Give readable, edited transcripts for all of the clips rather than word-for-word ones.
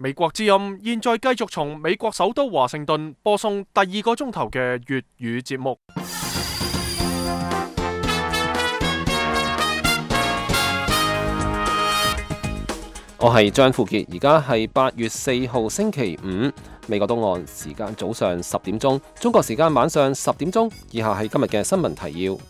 美國之音現在繼續從美國首都華盛頓播送第2個鐘頭嘅粵語節目。我係張富傑，而家係8月4號星期五，美國東岸時間早上10點鐘，中國時間晚上10點鐘。以下係今日嘅新聞提要。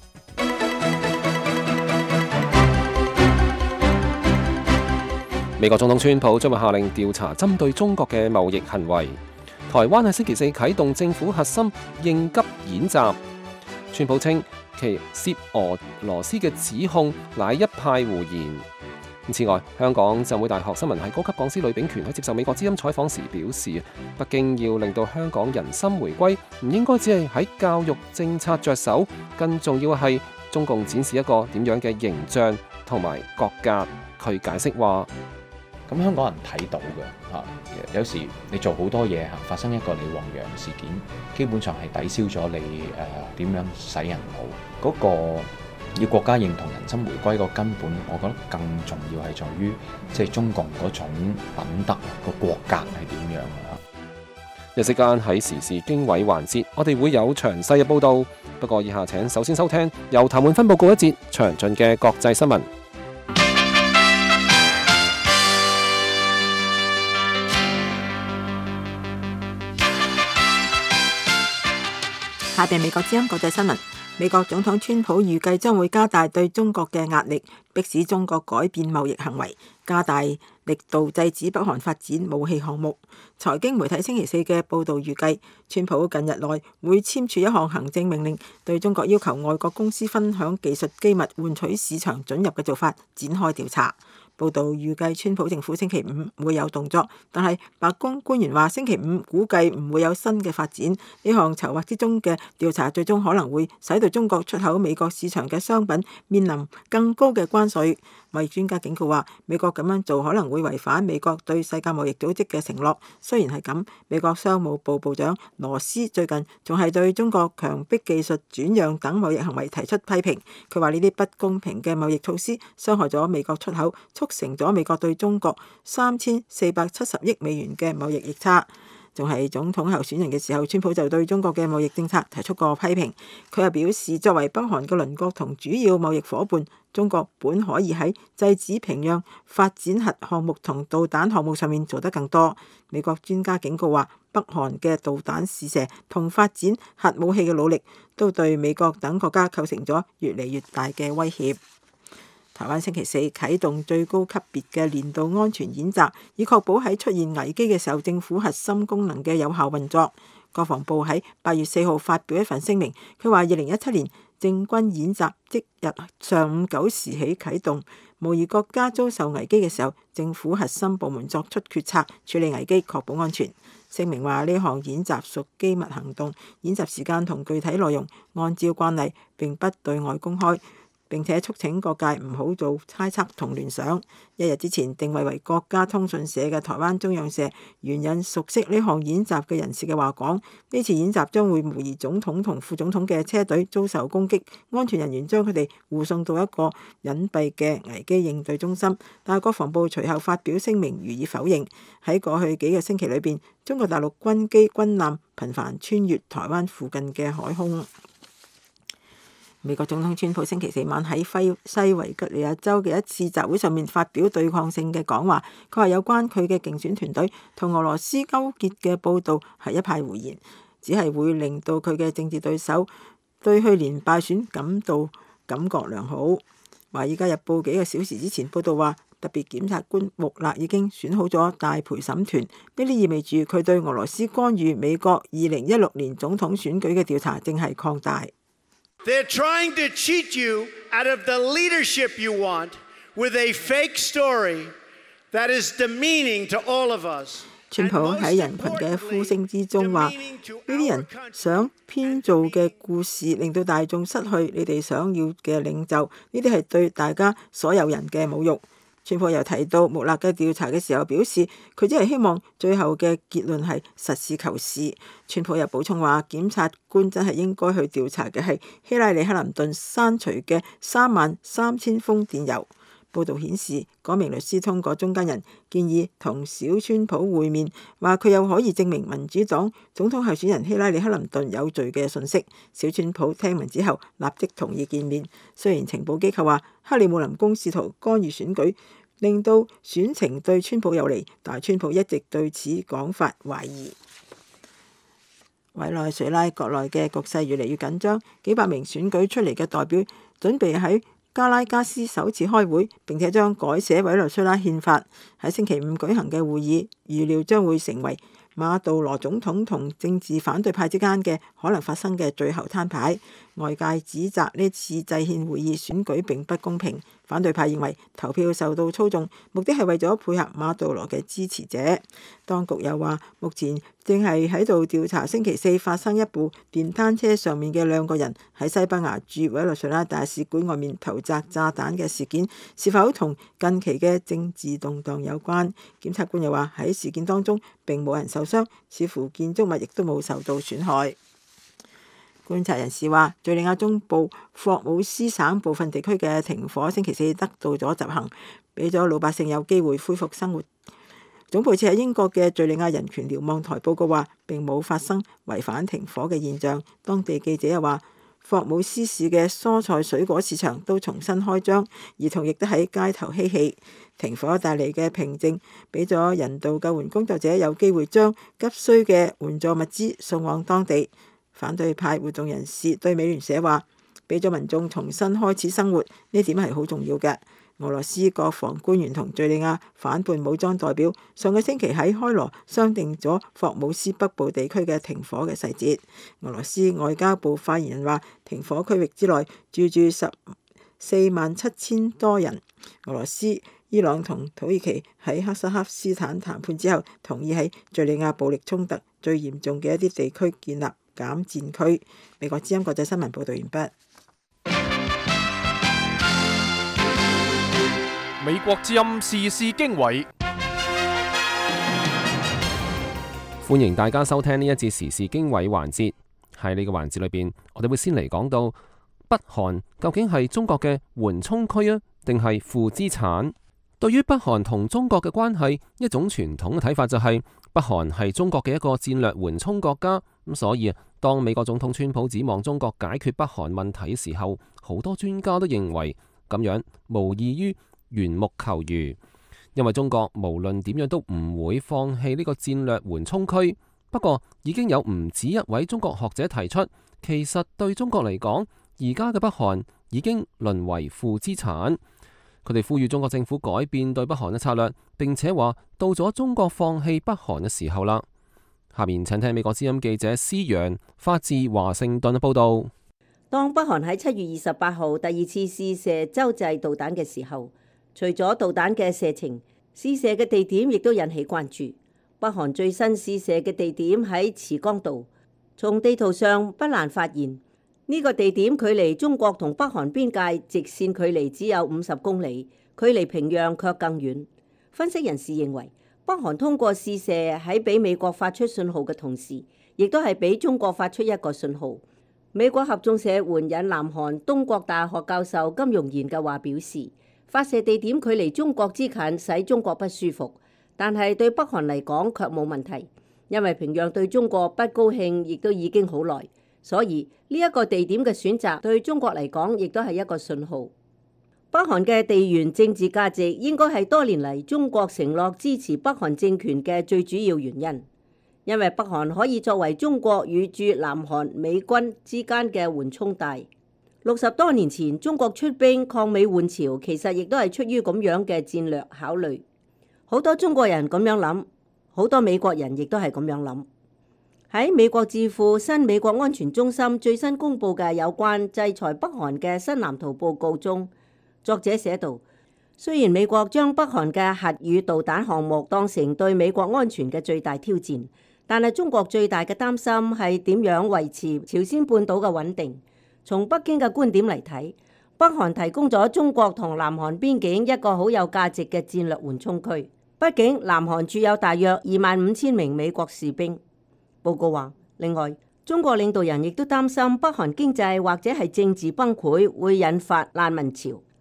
美國總統川普將會下令調查針對中國嘅貿易行為。台灣喺星期四啟動政府核心應急演習。川普稱其涉俄羅斯嘅指控乃一派胡言。此外，香港浸會大學新聞系高級講師呂秉權喺接受美國之音採訪時表示，北京要令到香港人心回歸，唔應該只係喺教育政策着手，更重要係中共展示一個點樣嘅形象同埋國格。佢解釋話： 咁香港人睇到嘅嚇，有時你做好多嘢嚇，發生一個李旺陽事件，基本上係抵消咗你點樣洗人腦嗰個。要國家認同人心回歸個根本，我覺得更重要係在於即係中共嗰種品德個國格係點樣啊！ 一息間喺時事經緯環節，我哋會有詳細嘅報導。不過以下請首先收聽由譚滿芬報告一節詳盡嘅國際新聞。 下邊美國之音國際新聞。美國總統川普預計將會加大對中國嘅壓力，迫使中國改變貿易行為，加大力度制止北韓發展武器項目。財經媒體星期四嘅報導預計，川普近日內會簽署一項行政命令，對中國要求外國公司分享技術機密換取市場准入嘅做法展開調查。報道預計川普政府星期五會有動作，但係白宮官員話星期五估計唔會有新嘅發展。呢項籌劃之中嘅調查最終可能會使到中國出口美國市場嘅商品面臨更高嘅關稅。貿易專家警告話，美國咁樣做可能會違反美國對世界貿易組織嘅承諾。雖然係咁，美國商務部部長羅斯最近仲係對中國強迫技術轉讓等貿易行為提出批評。佢話呢啲不公平嘅貿易措施傷害咗美國出口，促成咗美國對中國3470億美元嘅貿易逆差。仲係總統候選人嘅時候，川普就對中國嘅貿易政策提出過批評。佢又表示，作為北韓嘅鄰國同主要貿易夥伴，中國本可以喺制止平壤發展核項目同導彈項目上面做得更多。美國專家警告話，北韓嘅導彈試射同發展核武器嘅努力，都對美國等國家構成咗越嚟越大嘅威脅。台灣星期四啟動最高級別嘅年度安全演習，以確保喺出現危機嘅時候，政府核心功能嘅有效運作。國防部喺8月4號發表一份聲明，佢話2017年政軍演習即日上午9時起啟動，模擬國家遭受危機嘅時候，政府核心部門作出決策，處理危機，確保安全。聲明話呢項演習屬機密行動，演習時間同具體內容按照慣例並不對外公開。並且促請各界唔好做猜測同聯想。一日之前，定位為國家通訊社嘅台灣中央社援引熟悉呢項演習嘅人士嘅話講，呢次演習將會模擬總統同副總統嘅車隊遭受攻擊，安全人員將佢哋護送到一個隱蔽嘅危機應對中心。但係國防部隨後發表聲明予以否認。喺過去幾個星期裏邊，中國大陸軍機軍艦頻繁穿越台灣附近嘅海空。美國總統川普星期四晚喺西維吉尼亞州嘅一次集會上面發表對抗性嘅講話，佢話有關佢嘅競選團隊同俄羅斯勾結嘅報導係一派胡言，只係會令到佢嘅政治對手對去年敗選感覺良好。《華爾街日報》幾個小時之前報導話，特別檢察官穆勒已經選好咗大陪審團，呢啲意味住佢對俄羅斯干預美國2016年總統選舉嘅調查正係擴大。 They're trying to cheat you out of the leadership you want with a fake story that is demeaning to all of us. 川普喺人群嘅呼聲之中話：呢啲人想編造嘅故事，令到大眾失去你哋想要嘅領袖，呢啲係對大家所有人嘅侮辱。川普又提到穆勒嘅調查嘅時候表示，佢只係希望最後嘅結論係實事求是。川普又補充話，檢察官真係應該去調查嘅係希拉里克林頓刪除嘅33000封電郵。 報道顯示，嗰名律師通過中間人建議同小川普會面，話佢有可以證明民主黨總統候選人希拉里克林頓有罪嘅訊息。小川普聽聞之後立即同意見面。雖然情報機構話克里姆林宮試圖干預選舉，令到選情對川普有利，但川普一直對此講法懷疑。委內瑞拉國內嘅局勢越嚟越緊張，幾百名選舉出嚟嘅代表準備喺加拉加斯首次開會，並且將改寫委內瑞拉憲法。喺星期五舉行嘅會議，預料將會成為馬杜羅總統同政治反對派之間嘅可能發生嘅最後攤牌。外界指責呢次制憲會議選舉並不公平，反對派認為投票受到操縱，目的係為咗配合馬杜羅嘅支持者。當局又話，目前正係喺度調查星期四發生一部電單車上面嘅2個人喺西班牙駐委內瑞拉大使館外面投擲炸彈嘅事件，是否同近期嘅政治動盪有關。檢察官又話喺事件當中並冇人受傷，似乎建築物亦都冇受到損害。觀察人士話，敘利亞中部霍姆斯省部分地區嘅停火星期四得到咗執行，俾咗老百姓有機會恢復生活。總部設喺英國嘅敘利亞人權瞭望台報告話，並冇發生違反停火嘅現象。當地記者又話，霍姆斯市嘅蔬菜水果市場都重新開張，兒童亦都喺街頭嬉戲。停火帶嚟嘅平靜，俾咗人道救援工作者有機會將急需嘅援助物資送往當地。反對派活動人士對美聯社話，俾咗民眾重新開始生活，呢點係好重要嘅。俄羅斯國防官員同敘利亞反叛武裝代表上個星期喺開羅商定咗霍姆斯北部地區嘅停火嘅細節。俄羅斯外交部發言人話，停火區域之內住147000多人。俄羅斯、伊朗同土耳其喺哈薩克斯坦談判之後，同意喺敘利亞暴力衝突最嚴重嘅一啲地區建立減戰區。美國之音國際新聞報道完畢。 美國之音時事經緯， 歡迎大家收聽呢一節時事經緯環節。喺呢個環節裏邊，我哋會先嚟講到北韓究竟係中國嘅緩衝區啊，定係負資產？對於北韓同中國嘅關係，一種傳統嘅睇法就係北韓係中國嘅一個戰略緩衝國家。咁所以當美國總統川普指望中國解決北韓問題嘅時候，好多專家都認為咁樣無異於緣木求魚，因為中國無論點樣都唔會放棄呢個戰略緩衝區。不過已經有唔止一位中國學者提出，其實對中國嚟講，而家嘅北韓已經淪為負資產。佢哋呼籲中國政府改變對北韓嘅策略，並且話到咗中國放棄北韓嘅時候啦。下面請聽美國之音記者施陽發自華盛頓嘅報道。 當北韓喺7月28號第2次試射洲際導彈嘅時候，除咗導彈嘅射程，試射嘅地點亦都引起關注。北韓最新試射嘅地點喺慈江道，從地圖上不難發現，呢個地點距離中國同北韓邊界直線距離只有50公里，距離平壤卻更遠。分析人士認為，北韓通過試射喺俾美國發出信號嘅同時，亦都係俾中國發出一個信號。美國合眾社援引南韓東國大學教授金容賢嘅話表示，發射地點距離中國之近，使中國不舒服，但係對北韓嚟講卻冇問題，因為平壤對中國不高興亦都已經好耐，所以呢一個地點嘅選擇對中國嚟講亦都係一個信號。北韓嘅地緣政治價值應該係多年嚟中國承諾支持北韓政權嘅最主要原因，因為北韓可以作為中國與駐南韓美軍之間嘅緩衝帶。60多年前，中國出兵抗美援朝，其實亦都係出於咁樣嘅戰略考慮。好多中國人咁樣諗，好多美國人亦都係咁樣諗。喺美國智庫新美國安全中心最新公布嘅有關制裁北韓嘅新藍圖報告中，作者寫道：雖然美國將北韓嘅核與導彈項目當成對美國安全嘅最大挑戰，但係中國最大嘅擔心係點樣維持朝鮮半島嘅穩定。從北京嘅觀點嚟睇，北韓提供咗中國同南韓邊境一個好有價值嘅戰略緩衝區。畢竟南韓駐有大約25000名美國士兵。報告話，另外中國領導人亦都擔心北韓經濟或者係政治崩潰會引發難民潮。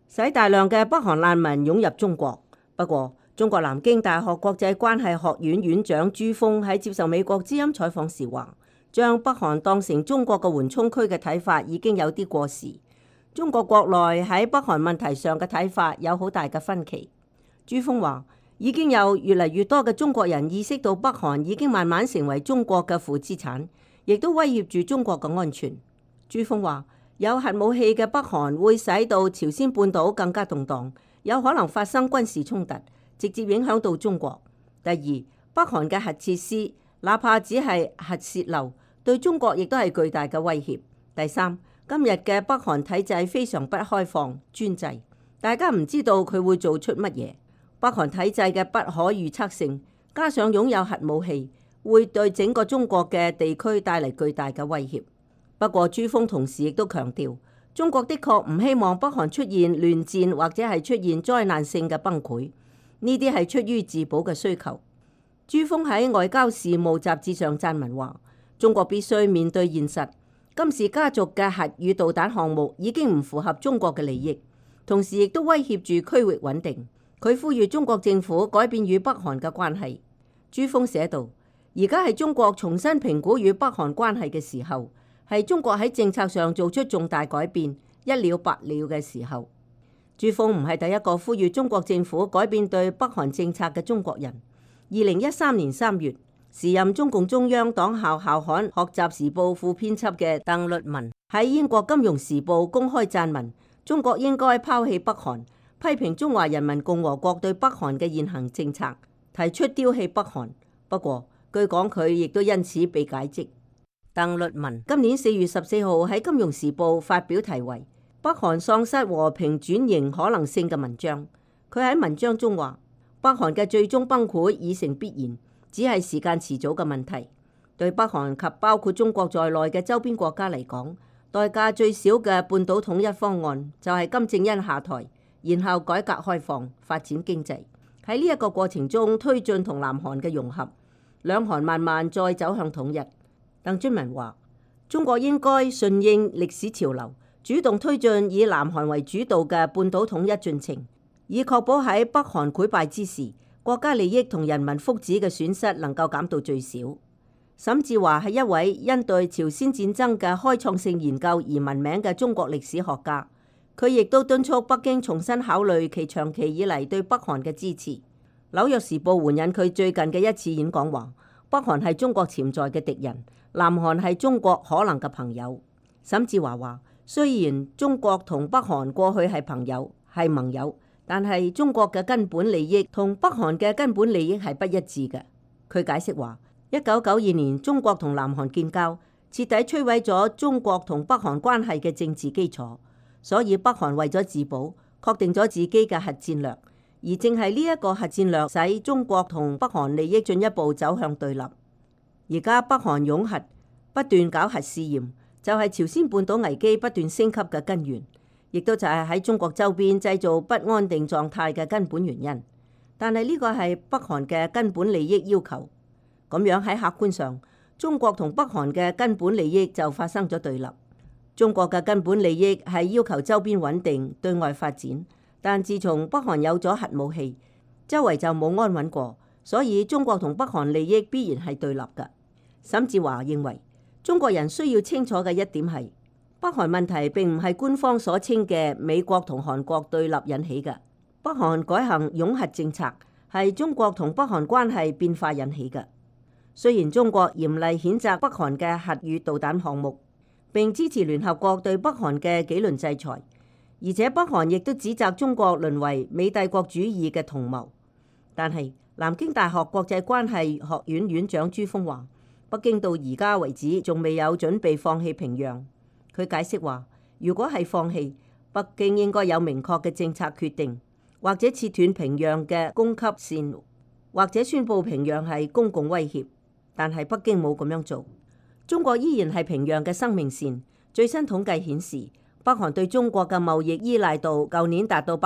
使大量嘅北韓難民湧入中國。不過，中國南京大學國際關係學院院長朱鋒喺接受美國之音採訪時話，將北韓當成中國嘅緩衝區嘅睇法已經有啲過時。中國國內喺北韓問題上嘅睇法有好大嘅分歧。朱鋒話，已經有越嚟越多嘅中國人意識到北韓已經慢慢成為中國嘅負資產，亦都威脅住中國嘅安全。朱鋒話，有核武器嘅北韓會使到朝鮮半島更加動盪，有可能發生軍事衝突，直接影響到中國。第二，北韓嘅核設施，哪怕只係核洩漏，對中國亦都係巨大嘅威脅。第三，今日嘅北韓體制非常不開放、專制，大家唔知道佢會做出乜嘢。北韓體制嘅不可預測性，加上擁有核武器，會對整個中國嘅地區帶嚟巨大嘅威脅。不過，朱鋒同時亦都強調，中國的確唔希望北韓出現亂戰或者係出現災難性嘅崩潰，呢啲係出於自保嘅需求。朱鋒喺《外交事務》雜誌上撰文話，中國必須面對現實，金氏家族嘅核與導彈項目已經唔符合中國嘅利益，同時亦都威脅住區域穩定。佢呼籲中國政府改變與北韓嘅關係。朱鋒寫道，而家係中國重新評估與北韓關係嘅時候，係中國喺政策上做出重大改變、一了百了嘅時候。朱鋒唔係第一個呼籲中國政府改變對北韓政策嘅中國人。2013年3月，時任中共中央黨校校刊《學習時報》副編輯嘅鄧律文喺英國《金融時報》公開撰文，中國應該拋棄北韓，批評中華人民共和國對北韓嘅現行政策，提出丟棄北韓。不過，據講佢亦都因此被解職。鄧律文今年4月14號喺《金融時報》發表題為《北韓喪失和平轉型可能性》嘅文章。佢喺文章中話，北韓嘅最終崩潰已成必然，只係時間遲早嘅問題。對北韓及包括中國在內嘅周邊國家嚟講，代價最少嘅半島統一方案就係金正恩下台，然後改革開放、發展經濟。喺呢一個過程中推進同南韓嘅融合，兩韓慢慢再走向統一。鄧俊文話，中國應該順應歷史潮流，主動推進以南韓為主導嘅半島統一進程，以確保喺北韓潰敗之時，國家利益同人民福祉嘅損失能夠減到最少。沈志華係一位因對朝鮮戰爭嘅開創性研究而聞名嘅中國歷史學家，佢亦都敦促北京重新考慮其長期以嚟對北韓嘅支持。紐約時報援引佢最近嘅一次演講話，北韓係中國潛在嘅敵人，南韓係中國可能嘅朋友。沈志華話，雖然中國同北韓過去係朋友、係盟友，但係中國嘅根本利益同北韓嘅根本利益係不一致嘅。佢解釋話，1992年中國同南韓建交，徹底摧毀咗中國同北韓關係嘅政治基礎，所以北韓為咗自保，確定咗自己嘅核戰略，而正係呢一個核戰略使中國同北韓利益進一步走向對立。而家北韓擁核，不斷搞核試驗，就係朝鮮半島危機不斷升級嘅根源，亦都就係喺中國周邊製造不安定狀態嘅根本原因。但係呢個係北韓嘅根本利益要求，咁樣喺客觀上，中國同北韓嘅根本利益就發生咗對立。中國嘅根本利益係要求周邊穩定、對外發展，但自從北韓有咗核武器，周圍就冇安穩過，所以中國同北韓利益必然係對立㗎。沈志華認為，中國人需要清楚嘅一點係，北韓問題並唔係官方所稱嘅美國同韓國對立引起嘅。北韓改行擁核政策係中國同北韓關係變化引起嘅。雖然中國嚴厲譴責北韓嘅核與導彈項目，並支持聯合國對北韓嘅紀律制裁，而且北韓亦都指責中國淪為美帝國主義嘅同謀，但係南京大學國際關係學院院長朱鋒話，北京到而家為止仲未有準備放棄平壤。佢解釋話，如果係放棄，北京應該有明確嘅政策決定，或者切斷平壤嘅供給線，或者宣布平壤係公共威脅。但係北京冇咁樣做，中國依然係平壤嘅生命線。最新統計顯示，北韓對中國嘅貿易依賴度舊年達到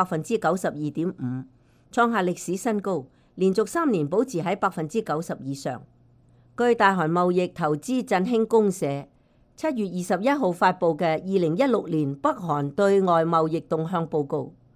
92.5%，創下歷史新高，連續3年保持喺90%以上。據大韓貿易投資振興公社7月21號發布嘅2016年北韓對外貿易動向報告，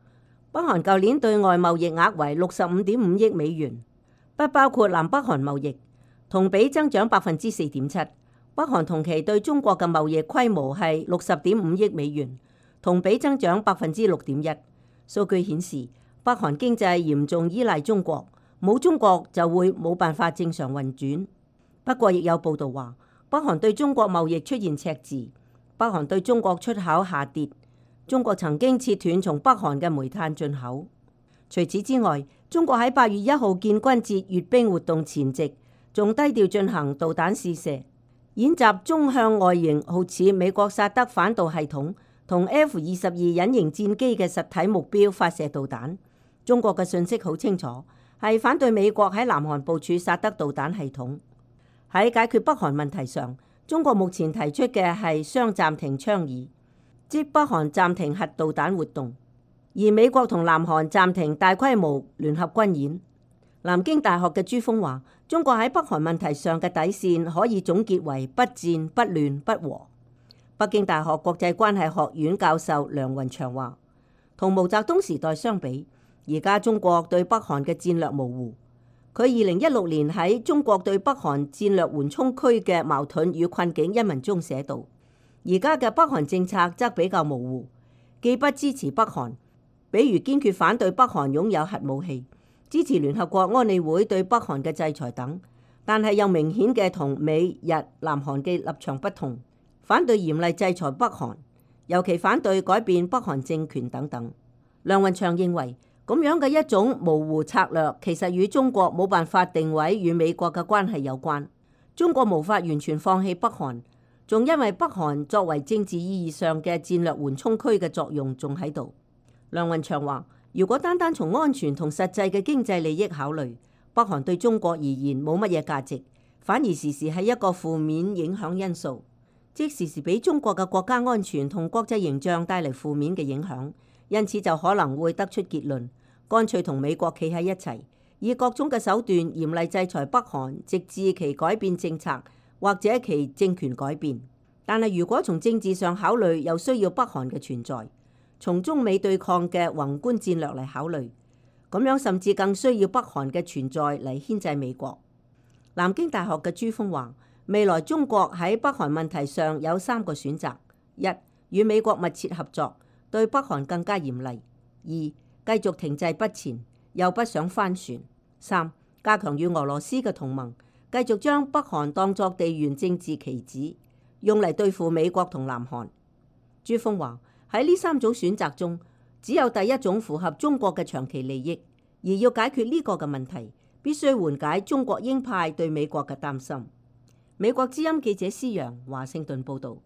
北韓舊年對外貿易額為65.5億美元，不包括南北韓貿易，同比增長4.7%。北韓同期對中國嘅貿易規模係60.5億美元，同比增長6.1%。數據顯示，北韓經濟嚴重依賴中國，冇中國就會冇辦法正常運轉。不過，亦有報道話，北韓對中國貿易出現赤字，北韓對中國出口下跌。中國曾經切斷從北韓嘅煤炭進口。除此之外，中國喺8月1號建軍節閱兵活動前夕，仲低調進行導彈試射，演習中向外形好似美國薩德反導系統同 F-22隱形戰機嘅實體目標發射導彈。中國嘅訊息好清楚，係反對美國喺南韓部署薩德導彈系統。喺解決北韓問題上，中國目前提出嘅係雙暫停倡議，即北韓暫停核導彈活動，而美國同南韓暫停大規模聯合軍演。南京大學嘅朱鋒話，中國喺北韓問題上嘅底線可以總結為不戰、不亂、不和。北京大學國際關係學院教授梁雲祥話，同毛澤東時代相比，而家中國對北韓嘅戰略模糊。佢2016年喺中國對北韓戰略緩衝區嘅矛盾與困境一文中寫道，而家嘅北韓政策則比較模糊，既不支持北韓，比如堅決反對北韓擁有核武器，支持聯合國安理會對北韓嘅制裁等，但係又明顯嘅同美、日、南韓嘅立場不同，反對嚴厲制裁北韓，尤其反對改變北韓政權等等。梁雲祥認為，咁樣嘅一種模糊策略，其實與中國冇辦法定位與美國嘅關係有關。中國無法完全放棄北韓，仲因為北韓作為政治意義上嘅戰略緩衝區嘅作用仲喺度。梁雲祥話，如果單單從安全同實際嘅經濟利益考慮，北韓對中國而言冇乜嘢價值，反而時時係一個負面影響因素，即時時俾中國嘅國家安全同國際形象帶嚟負面嘅影響。因此就可能會得出結論，乾脆同美國企喺一齊，以各種嘅手段嚴厲制裁北韓，直至其改變政策或者其政權改變。但係如果從政治上考慮，又需要北韓嘅存在；從中美對抗嘅宏觀戰略嚟考慮，咁樣甚至更需要北韓嘅存在嚟牽制美國。南京大學嘅朱鋒話，未來中國喺北韓問題上有3個選擇：一、與美國密切合作，對北韓更加嚴厲；二、繼續停滯不前，又不想翻船；三、加強與俄羅斯嘅同盟，繼續將北韓當作地緣政治棋子，用嚟對付美國同南韓。朱鋒話，喺呢3種選擇中，只有第一種符合中國嘅長期利益，而要解決呢個嘅問題，必須緩解中國鷹派對美國嘅擔心。美國之音記者施洋華盛頓報導。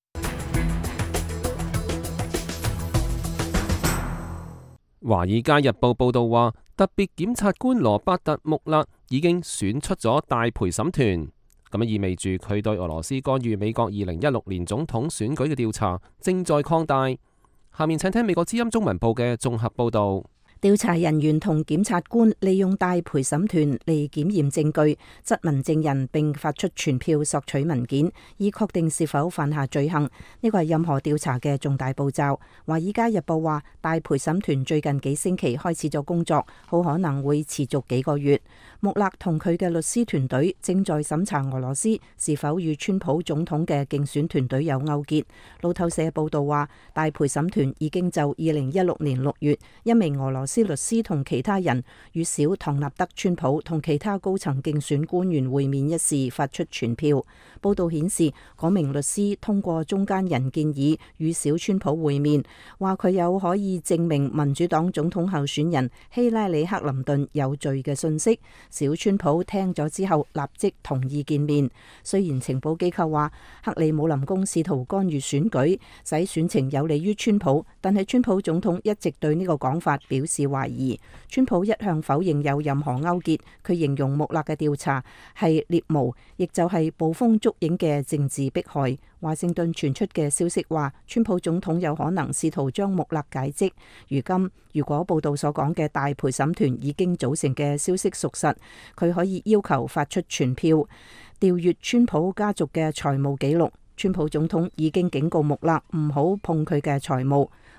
《華爾街日報》報導話，特別檢察官羅伯特·穆勒已經選出咗大陪審團，咁意味住佢對俄羅斯干預美國2016年總統選舉嘅調查正在擴大。下面請聽美國之音中文部嘅綜合報導。 調查人員同檢察官利用大陪審團嚟檢驗證據、質問證人，並發出傳票索取文件，以確定是否犯下罪行。呢個係任何調查嘅重大步驟。華爾街日報話，大陪審團最近幾星期開始咗工作，好可能會持續幾個月。穆勒同佢嘅律師團隊正在審查俄羅斯是否與川普總統嘅競選團隊有勾結。路透社報道話，大陪審團已經就2016年6月一名俄羅斯律師同其他人與小唐納德·川普同其他高層競選官員會面一事發出傳票。報道顯示，嗰名律師通過中間人建議與小川普會面，話佢有可以證明民主黨總統候選人希拉里·克林頓有罪嘅信息。小川普聽咗之後立即同意見面。雖然情報機構話克里姆林宮試圖干預選舉，使選情有利於川普，但係川普總統一直對呢個講法表示懷疑。川普一向否認有任何勾結，佢形容穆勒嘅調查係獵巫，亦就係捕風捉影嘅政治迫害。華盛頓傳出嘅消息話，川普總統有可能試圖將穆勒解職。如今，如果報道所講嘅大陪審團已經組成嘅消息屬實，佢可以要求發出傳票，調閱川普家族嘅財務記錄。川普總統已經警告穆勒唔好碰佢嘅財務。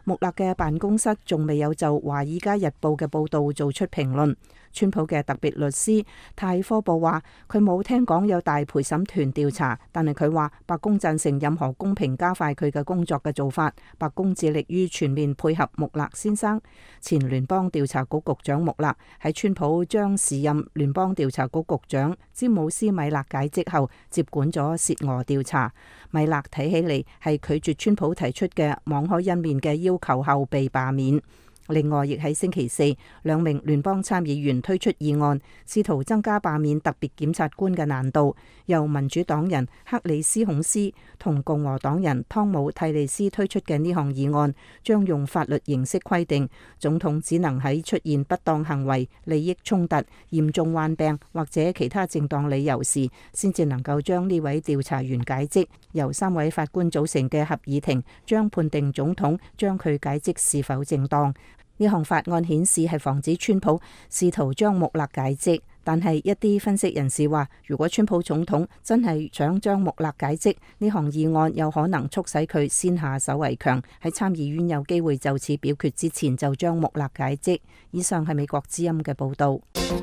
穆勒嘅辦公室仲未有就《華爾街日報》嘅報導做出評論。川普嘅特別律師泰科布話：佢冇聽講有大陪審團調查，但係佢話白宮贊成任何公平加快佢嘅工作嘅做法。白宮致力於全面配合穆勒先生。前聯邦調查局局長穆勒喺川普將時任聯邦調查局局長詹姆斯米勒解職後，接管咗涉俄調查。米勒睇起嚟係拒絕川普提出嘅網開一面嘅要求後被罷免。另外，亦喺星期四，兩名聯邦參議員推出議案，試圖增加罷免特別檢察官嘅難度。由民主黨人克里斯孔斯同共和黨人湯姆蒂利斯推出嘅呢項議案，將用法律形式規定總統只能喺出現不當行為、利益衝突、嚴重患病或者其他正當理由時，先至能夠將呢位調查員解職。由3位法官組成嘅合議庭將判定總統將佢解職是否正當。呢項法案顯示係防止川普試圖將穆勒解職，但係一啲分析人士話，如果川普總統真係想將穆勒解職，呢項議案有可能促使佢先下手為強，喺參議院有機會就此表決之前就將穆勒解職。以上係美國之音嘅報導。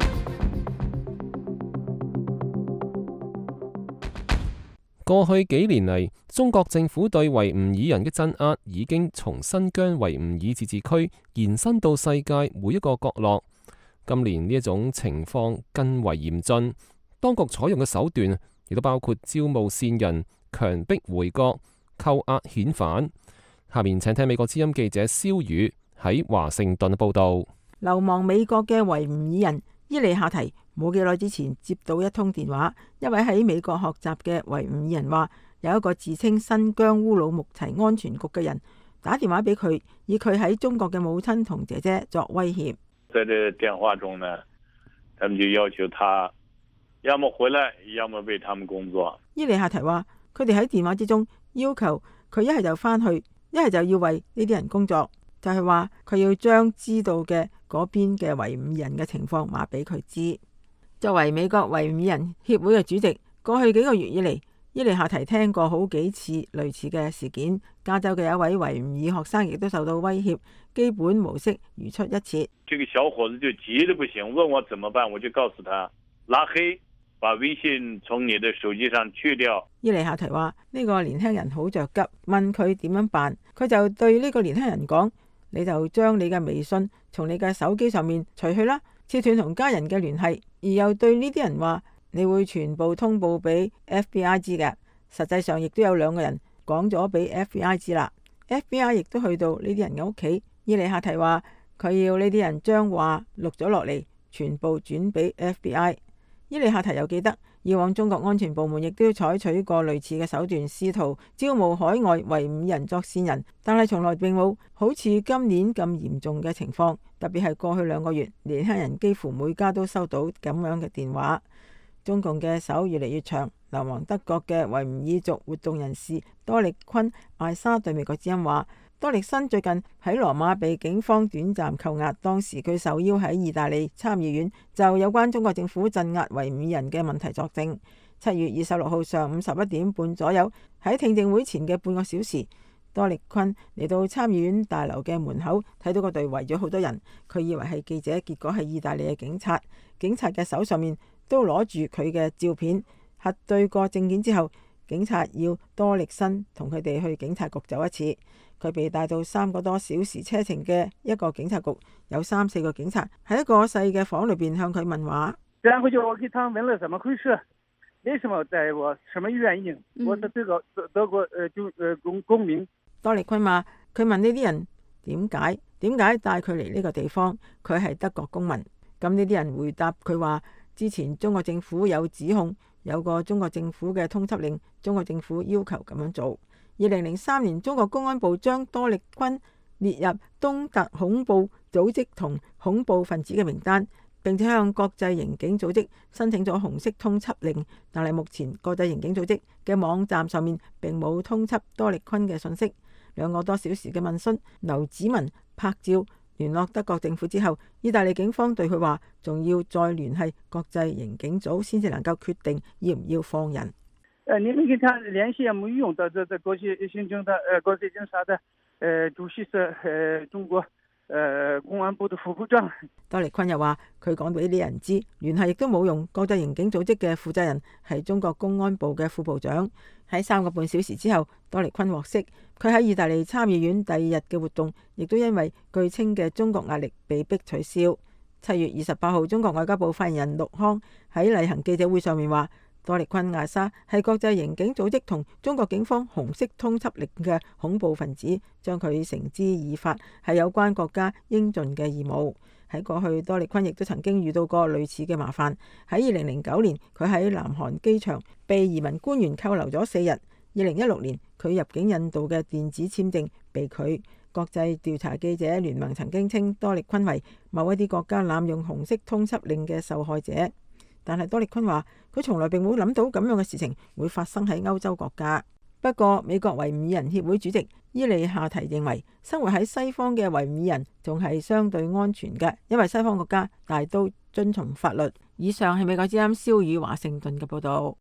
過去幾年嚟，中國政府對維吾爾人嘅鎮壓已經從新疆維吾爾自治區延伸到世界每一個角落。今年呢一種情況更為嚴峻，當局採用嘅手段亦都包括招募線人、強迫回國、扣押遣返。下面請聽美國之音記者蕭宇喺華盛頓報導。 流亡美國嘅維吾爾人伊利夏提冇幾耐之前接到一通電話，一位喺美國學習嘅維吾爾人話，有一個自稱新疆烏魯木齊安全局嘅人打電話俾佢，以佢喺中國嘅母親同姐姐作威脅。 在這電話中呢，他們就要求他要麼回來，要麼為他們工作。 伊利夏提話，佢哋喺電話之中要求佢一係就返去，一係就要為呢啲人工作，就係話佢要將知道嘅嗰邊嘅維吾爾人嘅情況話俾佢知。作為美國維吾爾人協會嘅主席，過去幾個月以嚟，伊利夏提聽過好幾次類似嘅事件。加州嘅一位維吾爾學生亦都受到威脅，基本模式如出一轍。 這個小伙子就急得不行，問我怎麼辦，我就告訴他拉黑，把微信從你的手機上去掉。 伊利夏提話呢個年輕人好着急，問佢點樣辦，佢就對呢個年輕人講，你就將你嘅微信從你嘅手機上面除去啦，切斷同家人嘅聯繫。而又對呢啲人話，你會全部通報俾 FBI 知嘅。實際上亦都有2個人講咗俾 FBI 知啦。FBI 亦都去到呢啲人嘅屋企。伊利夏提話佢要呢啲人將話錄咗落嚟，全部轉俾 FBI。伊利夏提又記得以往中國安全部門亦都採取過類似嘅手段，試圖招募海外維吾爾人作線人，但係從來並冇好似今年咁嚴重嘅情況。特別係過去2個月，年輕人幾乎每家都收到咁樣嘅電話。中共嘅手越嚟越長。流亡德國嘅維吾爾族活動人士多力坤艾莎對美國之音話，多力森最近喺羅馬被警方短暫扣押，當時佢受邀喺意大利參議院就有關中國政府鎮壓維吾爾人嘅問題作證。7月26號上午11點半左右，喺聽證會前嘅半個小時，多力坤嚟到參議院大樓嘅門口，睇到個隊圍咗好多人，佢以為係記者，結果係意大利嘅警察。警察嘅手上面都攞住佢嘅照片，核對過證件之後，警察要多力森同佢哋去警察局走一次。佢被帶到3個多小時車程嘅一個警察局，有3、4個警察喺一個細嘅房裏邊向佢問話。 然後就我給他問了怎麼回事，為什麼帶我，什麼原因？我是德國公民。 多力坤話：佢問呢啲人點解帶佢嚟呢個地方？佢係德國公民。咁呢啲人回答佢話：之前中國政府有指控，有個中國政府嘅通緝令，中國政府要求咁樣做。2003年，中國公安部將多力坤列入東特恐怖組織同恐怖分子嘅名單，並且向國際刑警組織申請咗紅色通緝令。但係目前國際刑警組織嘅網站上面並冇通緝多力坤嘅信息。2個多小時嘅問詢，劉子文拍照聯絡德國政府之後，意大利警方對佢話，仲要再聯繫國際刑警組先至能夠決定要唔要放人。 你們跟他聯繫也沒用，這國際刑警的國際警察的主席是中國公安部的副部長。 多力坤又話：佢講俾啲人知，聯繫亦都冇用。國際刑警組織嘅負責人係中國公安部嘅副部長。喺3個半小時之後，多力坤獲釋。佢喺意大利參議院第2日嘅活動，亦都因為據稱嘅中國壓力被迫取消。7月28號，中國外交部發言人陸康喺例行記者會上面話：多力坤阿沙係國際刑警組織同中國警方紅色通緝令嘅恐怖分子，將佢繩之以法係有關國家應盡嘅義務。喺過去，多力坤亦都曾經遇到過類似嘅麻煩。喺2009年，佢喺南韓機場被移民官員扣留咗4日。2016年，佢入境印度嘅電子簽證被拒。國際調查記者聯盟曾經稱多力坤為某一啲國家濫用紅色通緝令嘅受害者。但係多力坤話，佢從來並冇諗到咁樣嘅事情會發生喺歐洲國家。不過，美國維吾爾人協會主席伊利夏提認為，生活喺西方嘅維吾爾人仲係相對安全嘅，因為西方國家大都遵從法律。以上係美國之音蕭宇華盛頓嘅報導。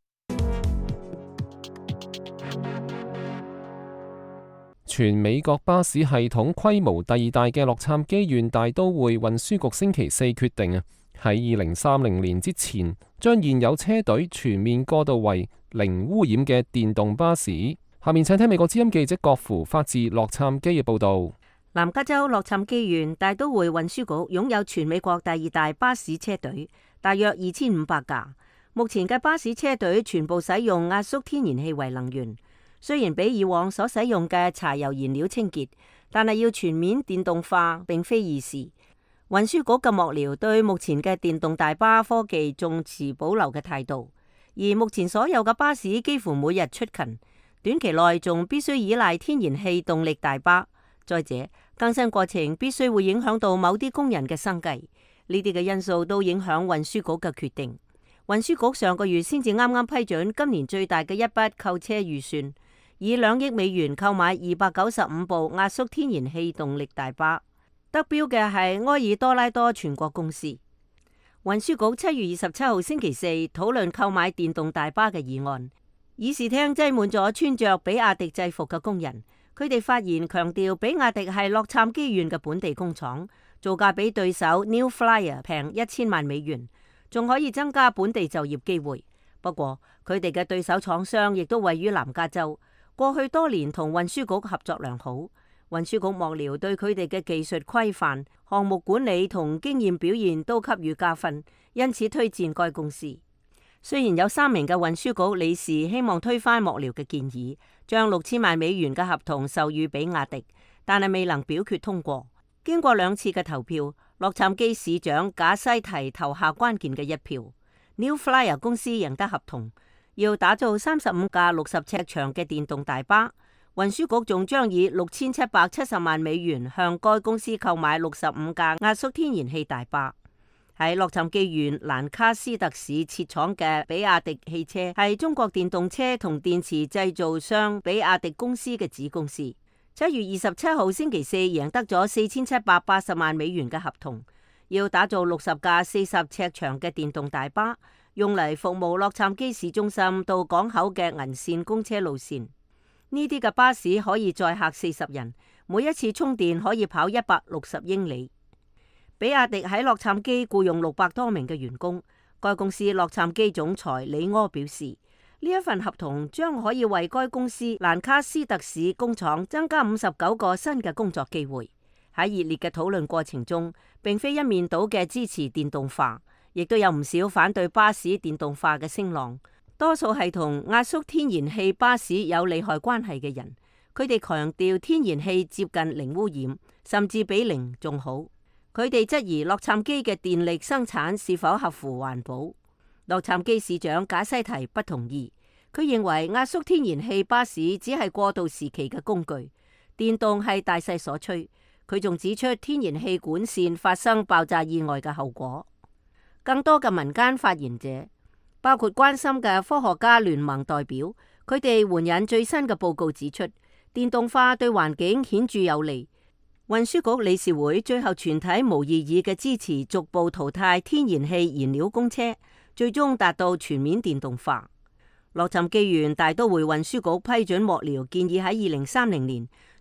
全美國巴士系統規模第2大嘅洛杉磯縣大都會運輸局星期4決定喺2030年之前，將現有車隊全面過渡為零污染嘅電動巴士。下面請聽美國之音記者郭芙發自洛杉磯嘅報導。 南加州洛杉磯縣大都會運輸局擁有全美國第2大巴士車隊，大約2500架。目前嘅巴士車隊全部使用壓縮天然氣為能源，雖然比以往所使用嘅柴油燃料清潔，但係要全面電動化並非易事。運輸局嘅幕僚對目前嘅電動大巴科技仲持保留嘅態度，而目前所有嘅巴士幾乎每日出勤，短期內仲必須依賴天然氣動力大巴。再者，更新過程必須會影響到某啲工人嘅生計，呢啲嘅因素都影響運輸局嘅決定。運輸局上個月先至啱啱批准今年最大嘅一筆購車預算，以2億美元購買295部壓縮天然氣動力大巴。得標嘅係埃爾多拉多全國公司。運輸局7月27號星期4討論購買電動大巴嘅議案，議事廳擠滿咗穿着比亞迪制服嘅工人。佢哋發言強調，比亞迪係洛杉磯縣嘅本地工廠，造價比對手 New Flyer 平1000萬美元，仲可以增加本地就業機會。不過，佢哋嘅對手廠商亦都位於南加州，過去多年同運輸局合作良好。運輸局幕僚對佢哋嘅技術規範、項目管理同經驗表現都給予加分，因此推薦該公司。雖然有3名嘅運輸局理事希望推翻幕僚嘅建議，將6000萬美元嘅合同授予比亞迪，但係未能表決通過。經過2次嘅投票，洛杉磯市長賈西提投下關鍵嘅一票。New Flyer 公司贏得合同，要打造35架60尺長嘅電動大巴。運輸局仲將以6770萬美元向該公司購買65架壓縮天然氣大巴。喺洛杉磯縣蘭卡斯特市設廠嘅比亞迪汽車係中國電動車同電池製造商比亞迪公司嘅子公司。7月27號星期4贏得咗4780萬美元嘅合同，要打造60架40尺長嘅電動大巴，用嚟服務洛杉磯市中心到港口嘅銀線公車路線。呢啲嘅巴士可以載客40人，每一次充電可以跑160英里。比亞迪喺洛杉磯僱用600多名嘅員工。該公司洛杉磯總裁李柯表示，呢一份合同將可以為該公司蘭卡斯特市工廠增加59個新嘅工作機會。喺熱烈嘅討論過程中，並非一面倒嘅支持電動化，亦都有唔少反對巴士電動化嘅聲浪。多數係同壓縮天然氣巴士有利害關係嘅人，佢哋強調天然氣接近零污染，甚至比零仲好。佢哋質疑洛杉磯嘅電力生產是否合乎環保。洛杉磯市長賈西提不同意，佢認為壓縮天然氣巴士只係過渡時期嘅工具，電動係大勢所趨。佢仲指出天然氣管線發生爆炸意外嘅後果。更多嘅民間發言者，包括關心嘅科學家聯盟代表，佢哋援引最新嘅報告指出，電動化對環境顯著有利。運輸局理事會最後全體無異議嘅支持逐步淘汰天然氣燃料公車，最終達到全面電動化。洛杉磯縣大都會運輸局批准幕僚建議喺2030年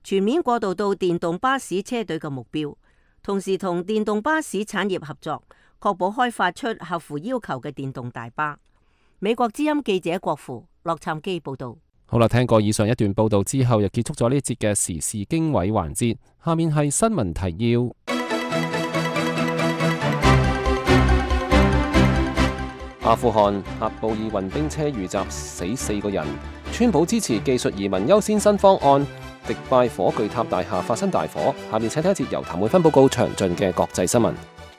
全面過渡到電動巴士車隊嘅目標，同時同電動巴士產業合作，確保開發出合乎要求嘅電動大巴。美國之音記者郭芙、洛杉磯報道。 好啦，聽過以上一段報道之後，又結束咗呢一節嘅時事經緯環節。下面係新聞提要。阿富汗喀布爾運兵車遇襲死4個人。川普支持技術移民優先新方案。迪拜火炬塔大廈發生大火。下面請睇一節由譚滿芬報告詳盡嘅國際新聞。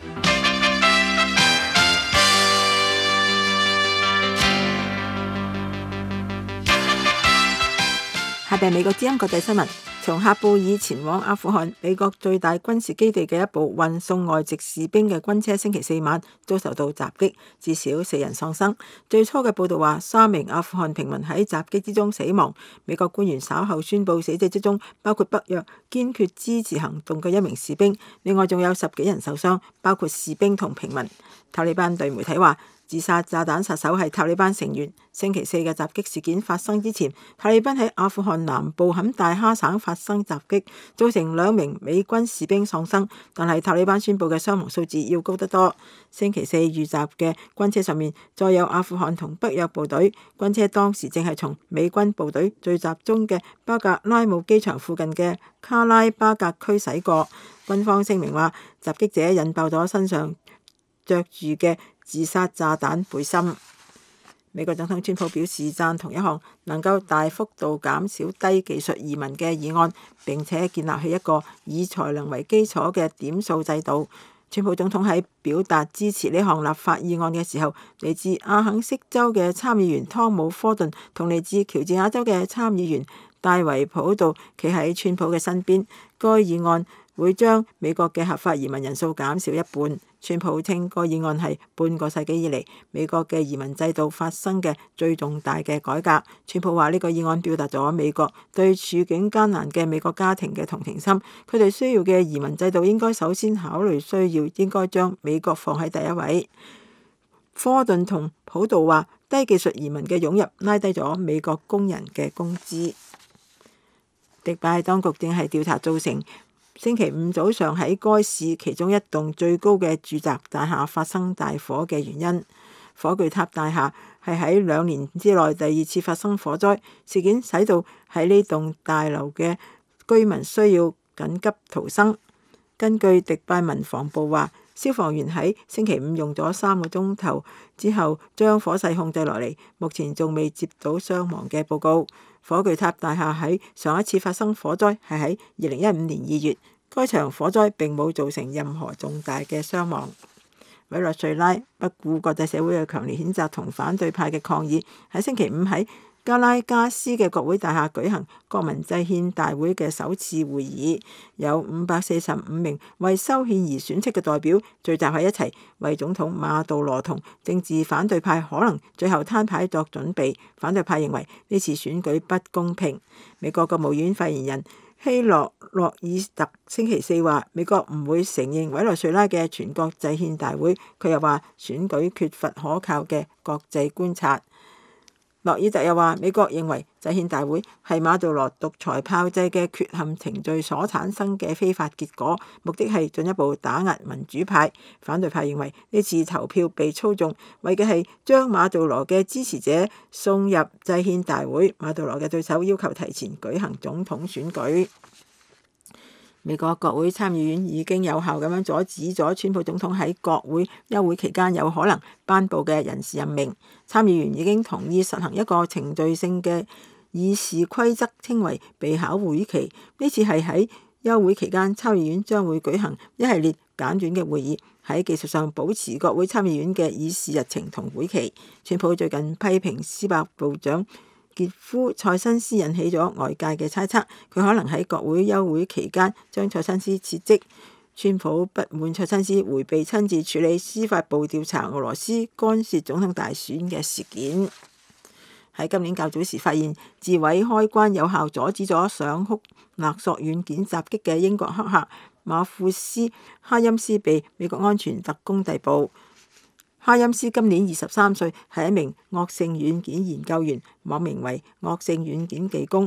下邊美國之音國際新聞：從喀布爾前往阿富汗美國最大軍事基地嘅一部運送外籍士兵嘅軍車，星期4晚遭受到襲擊，至少4人喪生。最初嘅報道話3名阿富汗平民喺襲擊之中死亡。美國官員稍後宣布死者之中包括北約堅決支持行動嘅1名士兵，另外仲有10幾人受傷，包括士兵同平民。塔利班對媒體話，自殺炸彈殺手係塔利班成員。星期4嘅襲擊事件發生之前，塔利班喺阿富汗南部坎大哈省發生襲擊，造成2名美軍士兵喪生，但係塔利班宣布嘅傷亡數字要高得多。星期4遇襲嘅軍車上面載有阿富汗同北約部隊，軍車當時正係從美軍部隊最集中嘅巴格拉姆機場附近嘅卡拉巴格區駛過。軍方聲明話，襲擊者引爆咗身上着住嘅自殺炸彈背心。美國總統川普表示贊同一項能夠大幅度減少低技術移民嘅議案，並且建立起一個以才能為基礎嘅點數制度。川普總統喺表達支持呢項立法議案嘅時候，嚟自阿肯色州嘅參議員湯姆·科頓同嚟自喬治亞州嘅參議員戴維普道企喺川普嘅身邊。該議案會將美國嘅合法移民人數減少一半。川普稱該議案係半個世紀以嚟美國嘅移民制度發生嘅最重大嘅改革。川普話呢個議案表達咗美國對處境艱難嘅美國家庭嘅同情心，佢哋需要嘅移民制度應該首先考慮需要，應該將美國放喺第一位。科頓同普道話，低技術移民嘅湧入拉低咗美國工人嘅工資。迪拜當局正係調查造成星期5早上喺該市其中一棟最高嘅住宅大廈發生大火嘅原因。火炬塔大廈係喺2年之內第2次發生火災，事件使到喺呢棟大樓嘅居民需要緊急逃生。根據迪拜民防部話，消防員喺星期5用咗3個鐘頭之後將火勢控制落嚟，目前仲未接到傷亡嘅報告。火炬塔大廈喺上一次發生火災係喺2015年2月，該場火災並冇造成任何重大嘅傷亡。委內瑞拉不顧國際社會嘅強烈譴責同反對派嘅抗議，喺星期5喺加拉加斯嘅國會大廈舉行國民制憲大會嘅首次會議，有545名為修憲而選出嘅代表聚集喺一齊，為總統馬杜羅同政治反對派可能最後攤牌作準備。反對派認為呢次選舉不公平。美國國務院發言人希洛洛爾特星期4話，美國唔會承認委內瑞拉嘅全國制憲大會。佢又話選舉缺乏可靠嘅國際觀察。洛爾特又話，美國認為制憲大會係馬杜羅獨裁炮製嘅缺陷程序所產生嘅非法結果，目的係進一步打壓民主派。反對派認為呢次投票被操縱，為嘅係將馬杜羅嘅支持者送入制憲大會。馬杜羅嘅對手要求提前舉行總統選舉。美國國會參議院已經有效咁樣阻止咗川普總統喺國會休會期間有可能頒布嘅人事任命。參議員已經同意實行一個程序性嘅議事規則，稱為備考會期。呢次係喺休會期間，參議院將會舉行一系列簡短嘅會議，喺技術上保持國會參議院嘅議事日程同會期。川普最近批評司法部長傑夫塞申斯，引起咗外界嘅猜測，佢可能喺國會休會期間將塞申斯撤職。川普不滿塞申斯迴避親自處理司法部調查俄羅斯干涉總統大選嘅事件。喺今年較早時發現自毀開關有效阻止咗上哭勒索軟件襲擊嘅英國黑客馬庫斯哈欽斯被美國安全特工逮捕。哈欽斯今年23歲，係一名惡性軟件研究員，網名為惡性軟件技工。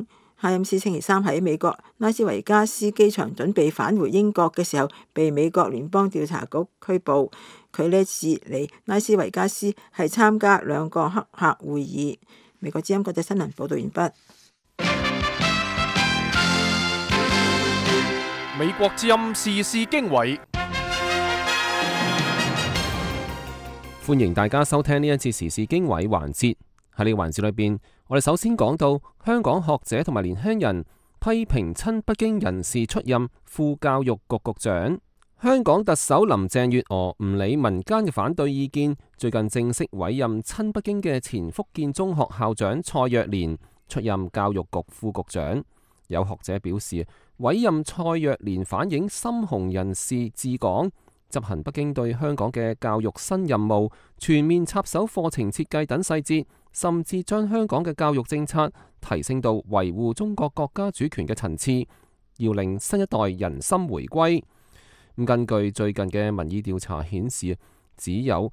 哈欽斯星期三喺美國拉斯維加斯機場準備返回英國嘅時候，被美國聯邦調查局拘捕。佢呢次嚟拉斯維加斯係參加2個黑客會議。美國之音國際新聞報道完畢。 美國之音時事經緯， 歡迎大家收聽呢一節時事經緯環節。喺呢個環節裏邊，我哋首先講到香港學者同埋年輕人批評親北京人士出任副教育局局長。香港特首林鄭月娥唔理民間嘅反對意見，最近正式委任親北京嘅前福建中學校長蔡若蓮出任教育局副局長。有學者表示，委任蔡若蓮反映深紅人士治港，執行北京對香港嘅教育新任務，全面插手課程設計等細節，甚至將香港嘅教育政策提升到維護中國國家主權嘅層次，要令新一代人心回歸。根據最近嘅民意調查顯示，只有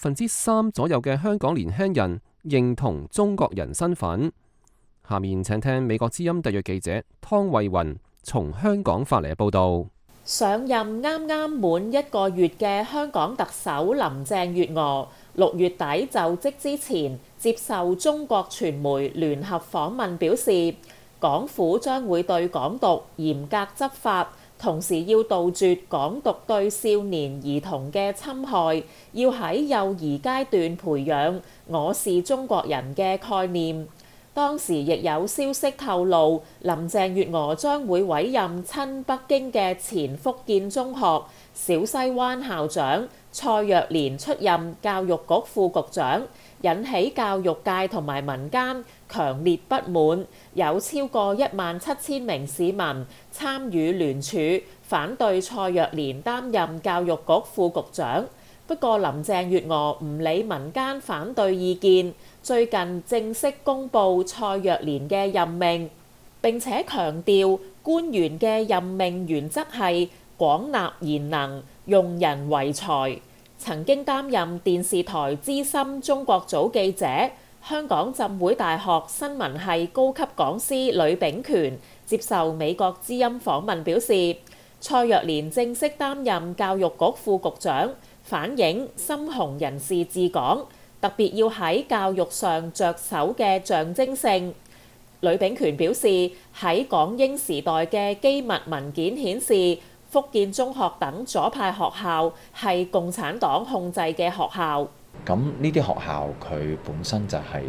3%左右嘅香港年輕人認同中國人身份。下面請聽美國之音特約記者湯慧雲從香港發嚟嘅報導。 上任啱啱滿1個月嘅香港特首林鄭月娥6月底就職之前接受中國傳媒聯合訪問表示，港府將會對港獨嚴格執法，同時要杜絕港獨對少年兒童嘅侵害，要喺幼兒階段培養我是中國人嘅概念。當時亦有消息透露，林鄭月娥將會委任親北京嘅前福建中學小西灣校長蔡若蓮出任教育局副局長，引起教育界同埋民間強烈不滿，有超過17000名市民參與聯署反對蔡若蓮擔任教育局副局長。不過林鄭月娥唔理民間反對意見，最近正式公布蔡若蓮嘅任命，並且強調官員嘅任命原則係廣納賢能，用人唯才。曾經擔任電視台資深中國組記者、香港浸會大學新聞系高級講師呂秉權接受美國之音訪問表示，蔡若蓮正式擔任教育局副局長，反映深紅人士治港，特別要喺教育上着手嘅象徵性。呂秉權表示，喺港英時代嘅機密文件顯示，福建中學等左派學校係共產黨控制嘅學校。 咁呢啲學校佢本身就係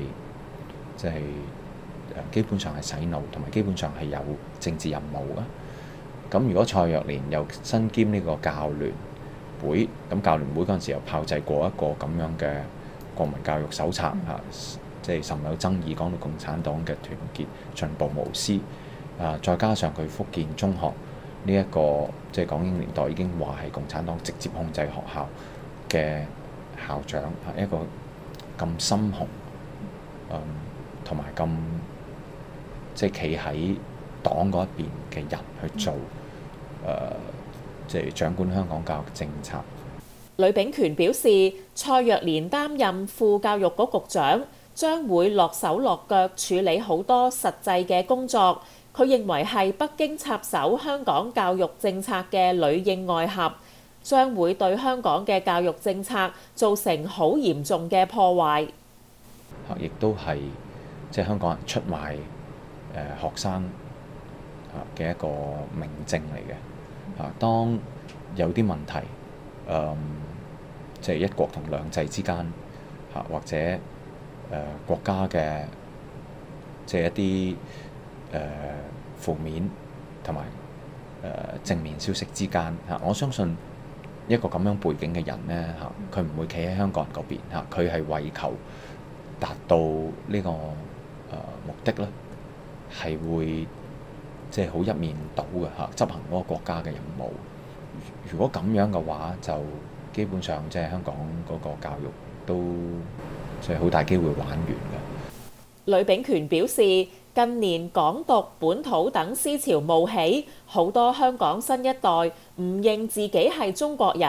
基本上係洗腦，同埋基本上係有政治任務嘅。咁如果蔡若蓮又身兼呢個教聯會，咁教聯會嗰陣時又炮製過一個咁樣嘅國民教育手冊嚇，甚有爭議，講到共產黨嘅團結、進步無私。再加上佢福建中學呢一個港英年代已經話係共產黨直接控制學校嘅校長，一個咁深紅，同埋咁企喺黨嗰一邊嘅人去做，掌管香港教育政策。 呂秉權表示，蔡若蓮擔任副教育局局長，將會落手落腳處理好多實際嘅工作。佢認為係北京插手香港教育政策嘅裏應外合，將會對香港嘅教育政策造成好嚴重嘅破壞。 亦都係香港人出賣學生嘅一個明證嚟嘅。當有啲問題，一國同兩制之間，或者國家嘅一啲負面同埋正面消息之間，我相信一個咁樣背景嘅人呢，佢唔會企喺香港人嗰邊，佢係為求達到呢個目的咧，係會好一面倒嘅執行嗰個國家嘅任務。如果咁樣嘅話，就基本上香港嗰個教育都好大機會玩完嘅。 呂秉權表示，近年港獨、本土等思潮冒起，好多香港新一代唔認自己係中國人，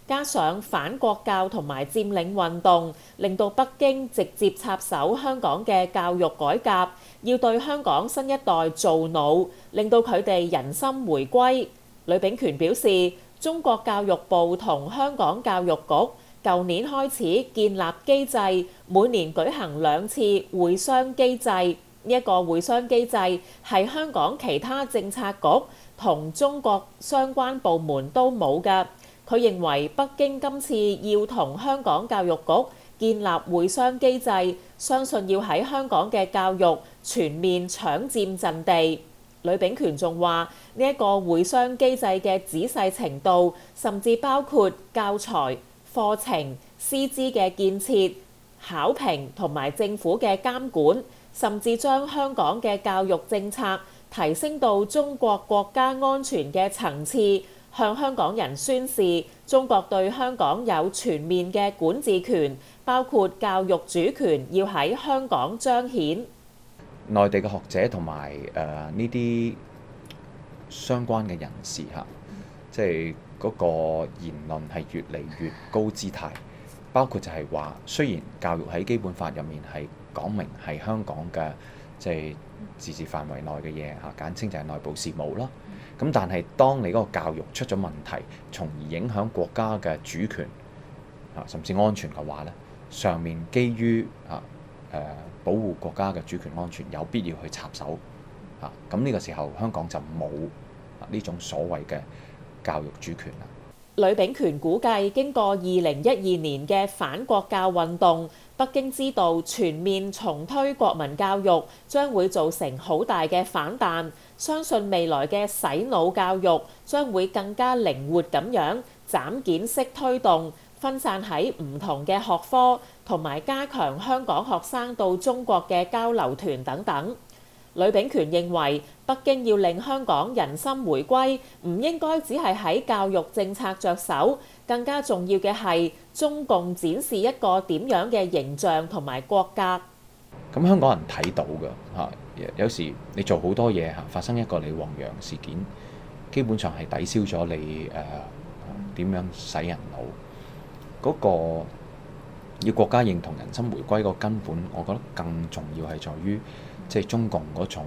加上反國教同埋佔領運動，令到北京直接插手香港嘅教育改革，要對香港新一代造腦，令到佢哋人心回歸。呂秉權表示，中國教育部同香港教育局舊年開始建立機制，每年舉行2次會商機制。呢一個會商機制係香港其他政策局同中國相關部門都冇嘅。佢認為北京今次要同香港教育局建立會商機制，相信要喺香港嘅教育全面搶佔陣地。呂秉權仲話：呢一個會商機制嘅仔細程度，甚至包括教材、課程、師資嘅建設、考評同埋政府嘅監管，甚至將香港嘅教育政策提升到中國國家安全嘅層次，向香港人宣示中國對香港有全面嘅管治權，包括教育主權要喺香港彰顯。 內地嘅學者同埋呢啲相關嘅人士嚇，即係嗰個言論係越嚟越高姿態，包括就係話，雖然教育喺基本法入面係講明係香港嘅即係自治範圍內嘅嘢嚇，簡稱就係內部事務啦。咁但係當你嗰個教育出咗問題，從而影響國家嘅主權啊甚至安全嘅話咧，上面基於保護國家嘅主權安全，有必要去插手嚇。咁呢個時候香港就冇呢種所謂嘅教育主權啦。 呂秉權估計，經過2012年嘅反國教運動，北京知道全面重推國民教育將會造成好大嘅反彈，相信未來嘅洗腦教育將會更加靈活咁樣斬件式推動，分散喺唔同嘅學科，同埋加強香港學生到中國嘅交流團等等。呂秉權認為，北京要令香港人心回歸，唔應該只係喺教育政策着手，更加重要嘅係中共展示一個點樣嘅形象同埋國格。 咁香港人睇到嘅嚇，有時你做好多嘢嚇，發生一個李旺陽事件，基本上係抵消咗你點樣洗人腦嗰個。要國家認同、人心回歸個根本，我覺得更重要係在於即係中共嗰種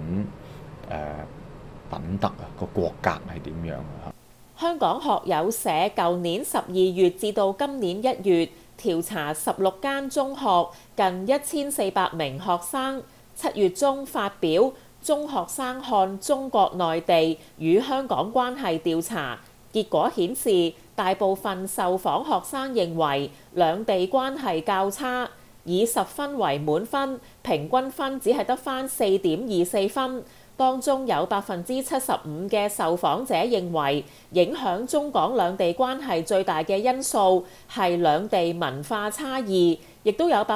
品德啊，個國格係點樣啊？ 香港學友社舊年12月至到今年1月調查16間中學近1400名學生，7月中發表《中學生看中國內地與香港關係調查》，結果顯示，大部分受訪學生認為兩地關係較差，以10分為滿分，平均分只係得返4.24分。當中有75%嘅受訪者認為影響中港兩地關係最大嘅因素係兩地文化差異，亦都有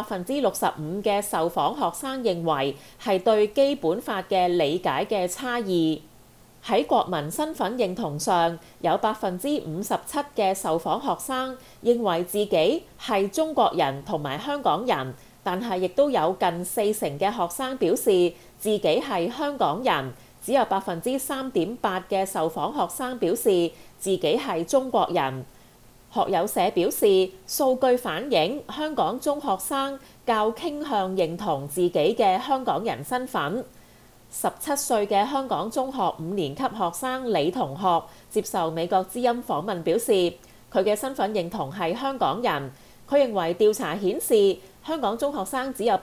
65%嘅受訪學生認為係對基本法嘅理解嘅差異。喺國民身份認同上，有57%嘅受訪學生認為自己係中國人同埋香港人，但係亦都有近40%嘅學生表示自己係香港人，只有3.8%嘅受訪學生表示自己係中國人。學友社表示，數據反映香港中學生較傾向認同自己嘅香港人身份。17歲嘅香港中學5年級學生李同學接受美國之音訪問表示，佢嘅身份認同係香港人。佢認為調查顯示，香港中學生只有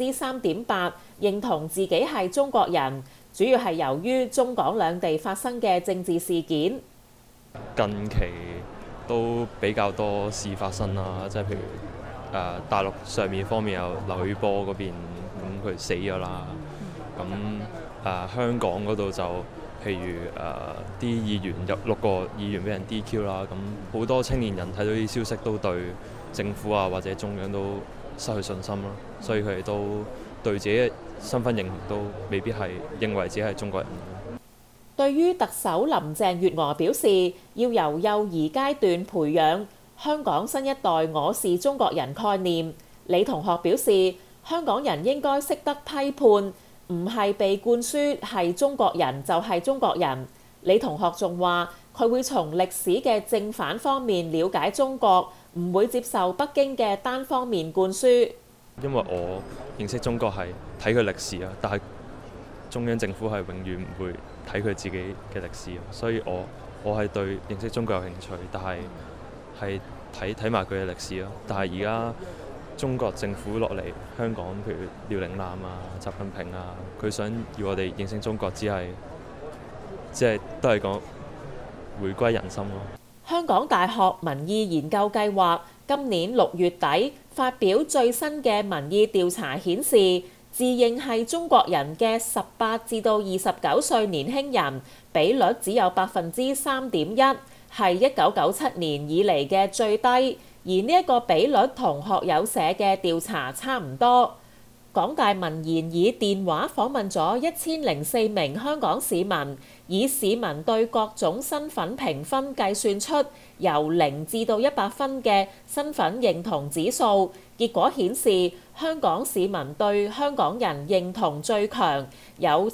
3.8%認同自己係中國人，主要係由於中港兩地發生嘅政治事件。 近期都比較多事發生啦，即係譬如大陸上面方面有劉曉波嗰邊，咁佢死咗啦。咁香港嗰度就譬如啲議員有6個議員俾人 DQ 啦，咁好多青年人睇到啲消息都對政府啊或者中央都失去信心啦，所以佢哋都對自己嘅身份認同都未必係認為自己係中國人。 對於特首林鄭月娥表示，要由幼兒階段培養香港新一代我是中國人概念，李同學表示，香港人應該識得批判，唔係被灌輸係中國人就係中國人。 李同學仲話，佢會從歷史嘅正反方面了解中國，唔會接受北京嘅單方面灌輸。 因為我認識中國係睇佢歷史啊，但係中央政府係永遠唔會睇佢自己嘅歷史，所以我係對認識中國有興趣，但係睇埋佢嘅歷史咯。但係而家中國政府落嚟香港，譬如廖寧南啊、習近平啊，佢想要我哋認識中國，只係都係講回歸人心咯。 香港大學民意研究計劃今年6月底發表最新嘅民意調查顯示，自認係中國人嘅18至到29歲年輕人比率只有3.1%，係1997年以嚟嘅最低。而呢一個比率同學友社嘅調查差唔多。港大民研以電話訪問咗1004名香港市民，以市民對各種身份評分計算出由0至到100分嘅身份認同指數。結果顯示，香港市民對香港人認同最強，有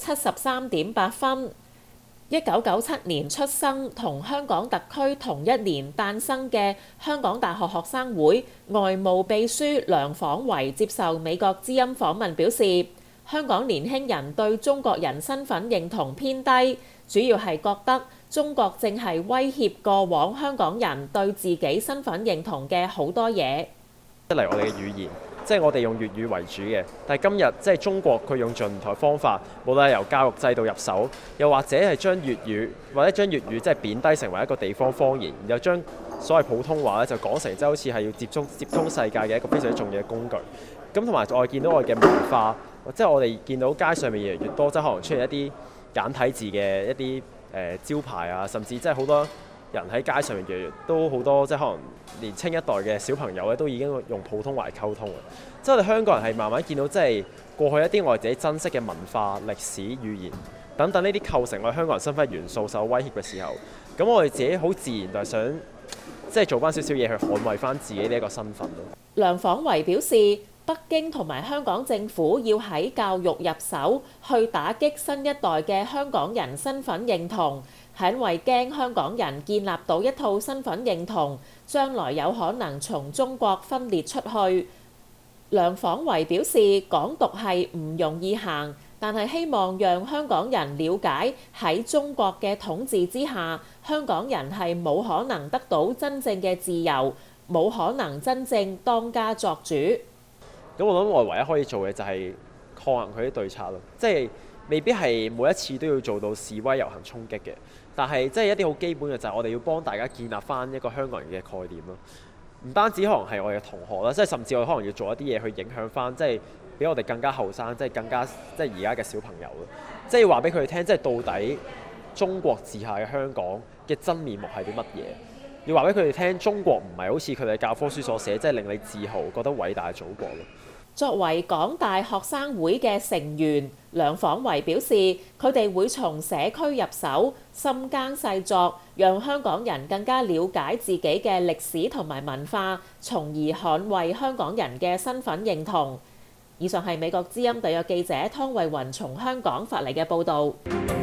73.8分。1997年出生同香港特區同一年誕生嘅香港大學學生會外務秘書梁晃維接受美國之音訪問表示，香港年輕人對中國人身份認同偏低，主要係覺得中國正係威脅過往香港人對自己身份認同嘅好多嘢。 一嚟我哋嘅語言，即係我哋用粵語為主嘅，但係今日即係中國佢用盡唔同方法，無論係由教育制度入手，又或者係將粵語即係貶低成為一個地方方言，然後將所謂普通話咧就講成即係好似係要接通世界嘅一個非常重要嘅工具。咁同埋我哋見到我哋嘅文化，即係我哋見到街上面越嚟越多，即係可能出現一啲簡體字嘅一啲招牌啊，甚至即係好多人喺街上面都好多，即係可能年青一代嘅小朋友咧，都已經用普通話嚟溝通嘅。即係我哋香港人係慢慢見到，即係過去一啲我哋自己珍惜嘅文化、歷史、語言等等呢啲構成我哋香港人身份元素受威脅嘅時候，咁我哋自己好自然就係想即係做翻少少嘢去捍衛翻自己呢一個身份咯。 梁晃維表示，北京同埋香港政府要喺教育入手，去打擊新一代嘅香港人身份認同，係因為驚香港人建立到一套身份認同，將來有可能從中國分裂出去。梁晃維表示，港獨係唔容易行，但係希望讓香港人了解喺中國嘅統治之下，香港人係冇可能得到真正嘅自由，冇可能真正當家作主。 咁我諗我唯一可以做嘅就係抗衡佢啲對策咯，即係未必係每一次都要做到示威遊行衝擊嘅，但係即係一啲好基本嘅就係我哋要幫大家建立翻一個香港人嘅概念咯。唔單止可能係我哋嘅同學啦，即係甚至我可能要做一啲嘢去影響翻，即係比我哋更加後生，即係更加即係而家嘅小朋友咯。即係要話俾佢哋聽，即係到底中國治下嘅香港嘅真面目係啲乜嘢？要話俾佢哋聽，中國唔係好似佢哋教科書所寫，即係令你自豪、覺得偉大嘅祖國咯。 作為港大學生會嘅成員，梁晃維表示，佢哋會從社區入手，深耕細作，讓香港人更加了解自己嘅歷史同埋文化，從而捍衛香港人嘅身份認同。以上係美國之音特約記者湯慧雲從香港發嚟嘅報導。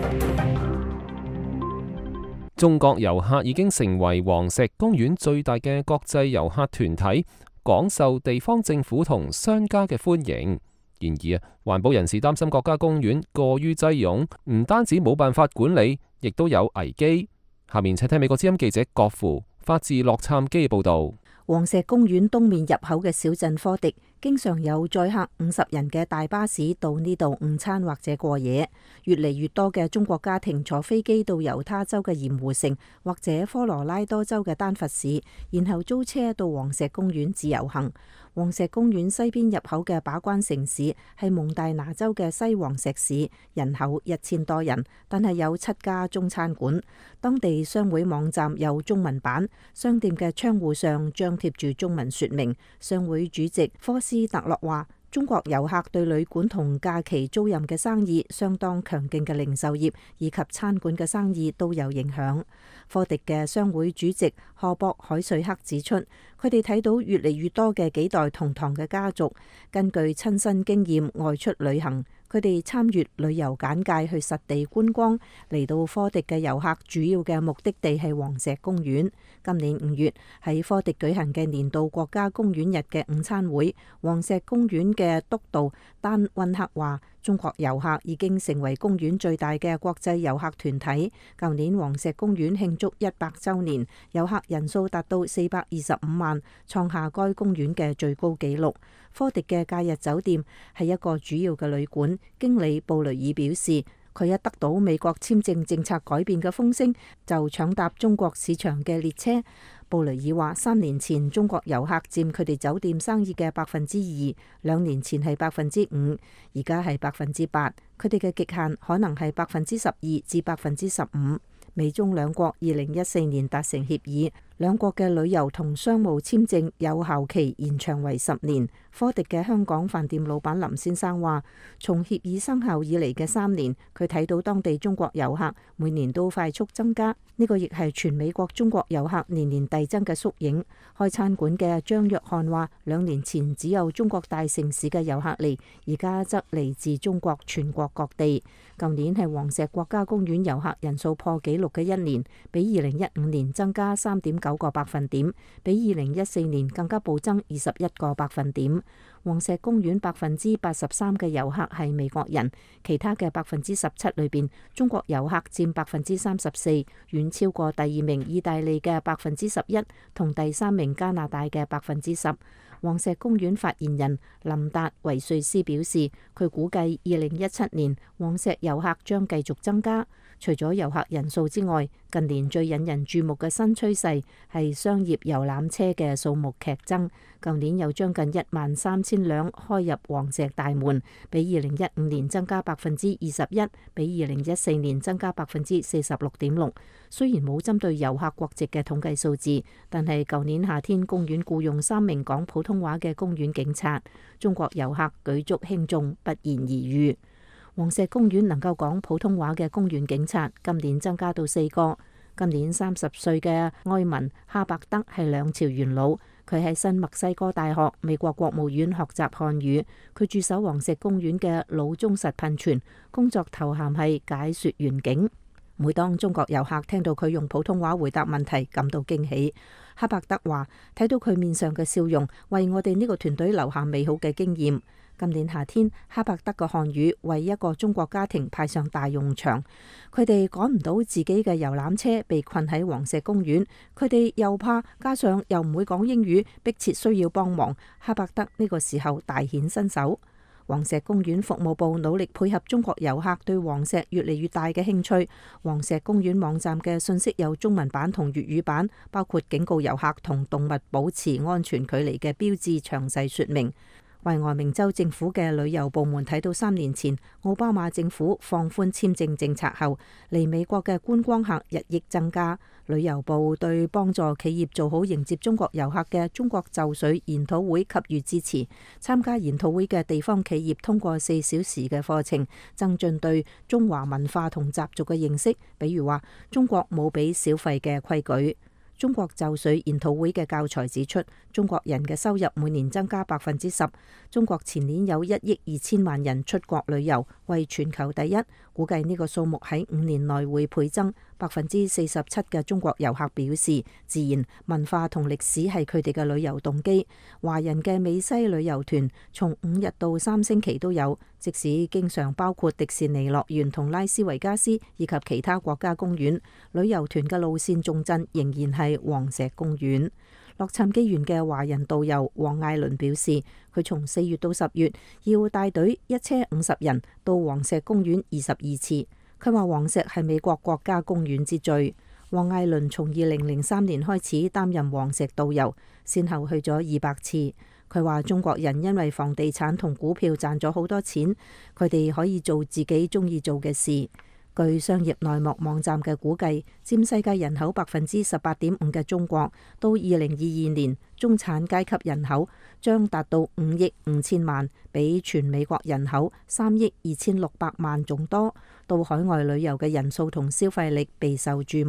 中國遊客已經成為黃石公園最大嘅國際遊客團體，廣受地方政府同商家嘅歡迎。然而環保人士擔心國家公園過於擠擁，唔單止冇辦法管理，亦都有危機。下面請聽美國之音記者郭芙發自洛杉磯嘅報導。 黃石公園東面入口嘅小鎮科迪，經常有載客50人嘅大巴士到呢度午餐或者過夜。越嚟越多嘅中國家庭坐飛機到猶他州嘅鹽湖城或者科羅拉多州嘅丹佛市，然後租車到黃石公園自由行。黃石公園西邊入口嘅把關城市係蒙大拿州嘅西黃石市，人口1000多人，但係有7家中餐館。當地商會網站有中文版，商店嘅窗戶上張貼住中文說明。商會主席科斯特洛話，中國遊客對旅館同假期租賃嘅生意相當強勁嘅零售業以及餐館嘅生意都有影響。科迪嘅商會主席賀博海瑞克指出，佢哋睇到越嚟越多嘅幾代同堂嘅家族根據親身經驗外出旅行， 佢哋參閱旅遊簡介去實地觀光。嚟到科迪嘅遊客主要嘅目的地係黃石公園。今年5月喺科迪舉行嘅年度國家公園日嘅午餐會，黃石公園嘅督導丹溫克話：中國遊客已經成為公園最大嘅國際遊客團體。舊年黃石公園慶祝100週年，遊客人數達到425萬，創下該公園嘅最高紀錄。科迪嘅假日酒店係一個主要嘅旅館，經理布雷爾表示，佢一得到美國簽證政策改變嘅風聲，就搶搭中國市場嘅列車。布雷爾話：3年前中國遊客佔佢哋酒店生意嘅2%，2年前係5%，而家係8%。佢哋嘅極限可能係12%至15%。美中兩國2014年達成協議，兩國嘅旅遊同商務簽證有效期延長為10年。科迪嘅香港飯店老闆林先生話：從協議生效以嚟嘅3年，佢睇到當地中國遊客每年都快速增加，呢個亦係全美國中國遊客年年遞增嘅縮影。開餐館嘅張約翰話：2年前只有中國大城市嘅遊客嚟，而家則嚟自中國全國各地。舊年係黃石國家公園遊客人數破紀錄嘅一年，比2015年增加3.9個百分點，比2014年更加暴增21個百分點。黃石公園83%嘅遊客係美國人，其他嘅17%裏邊，中國遊客佔34%，遠超過第2名意大利嘅11%，同第3名加拿大嘅10%。黃石公園發言人林達維瑞斯表示，佢估計2017年黃石遊客將繼續增加。除咗遊客人數之外，近年最引人注目嘅新趨勢係商業遊覽車嘅數目劇增。舊年有將近13000輛開入黃石大門，比2015年增加21%，比2014年增加46.6%。雖然冇針對遊客國籍嘅統計數字，但係舊年夏天公園僱用3名講普通話嘅公園警察。中國遊客舉足輕重，不言而喻。黃石公園能夠講普通話嘅公園警察今年增加到4個。今年30歲嘅埃文哈伯德係兩朝元老，佢喺新墨西哥大學美國國務院學習漢語。佢駐守黃石公園嘅老忠實噴泉，工作頭銜係解說員警。每當中國遊客聽到佢用普通話回答問題，感到驚喜。哈伯德話：睇到佢面上嘅笑容，為我哋呢個團隊留下美好嘅經驗。今年夏天，哈伯德嘅漢語為一個中國家庭派上大用場。佢哋趕唔到自己嘅遊覽車，被困喺黃石公園。佢哋又怕，加上又唔會講英語，迫切需要幫忙。哈伯德呢個時候大顯身手。黃石公園服務部努力配合中國遊客對黃石越嚟越大嘅興趣。黃石公園網站嘅信息有中文版同粵語版，包括警告遊客同動物保持安全距離嘅標誌，詳細說明。維俄明州政府嘅旅遊部門睇到3年前奧巴馬政府放寬簽證政策後，嚟美國嘅觀光客日益增加。旅遊部對幫助企業做好迎接中國遊客嘅中國就緒研討會給予支持。參加研討會嘅地方企業通過4小時嘅課程，增進對中華文化同習俗嘅認識，比如話中國冇俾小費嘅規矩。中國就緒研討會嘅教材指出，中國人嘅收入每年增加10%。中國前年有1億2千萬人出國旅遊，為全球第一。估計呢個數目喺5年內會倍增。47%嘅中國遊客表示，自然、文化同歷史係佢哋嘅旅遊動機。華人嘅美西旅遊團從5日到3星期都有，即使經常包括迪士尼樂園同拉斯維加斯以及其他國家公園，旅遊團嘅路線重鎮仍然係黃石公園。洛杉磯縣嘅華人導遊黃艾倫表示，佢從4月到10月要帶隊一車50人到黃石公園22次。佢話黃石係美國國家公園之最。黃艾倫從2003年開始擔任黃石導遊，先後去咗200次。佢話中國人因為房地產同股票賺咗好多錢，佢哋可以做自己中意做嘅事。據商業內幕網站嘅估計，佔世界人口18.5%嘅中國，到2022年中產階級人口將達到5億5千萬，比全美國人口3億2600萬仲多。到海外旅遊嘅人數同消費力備受注目。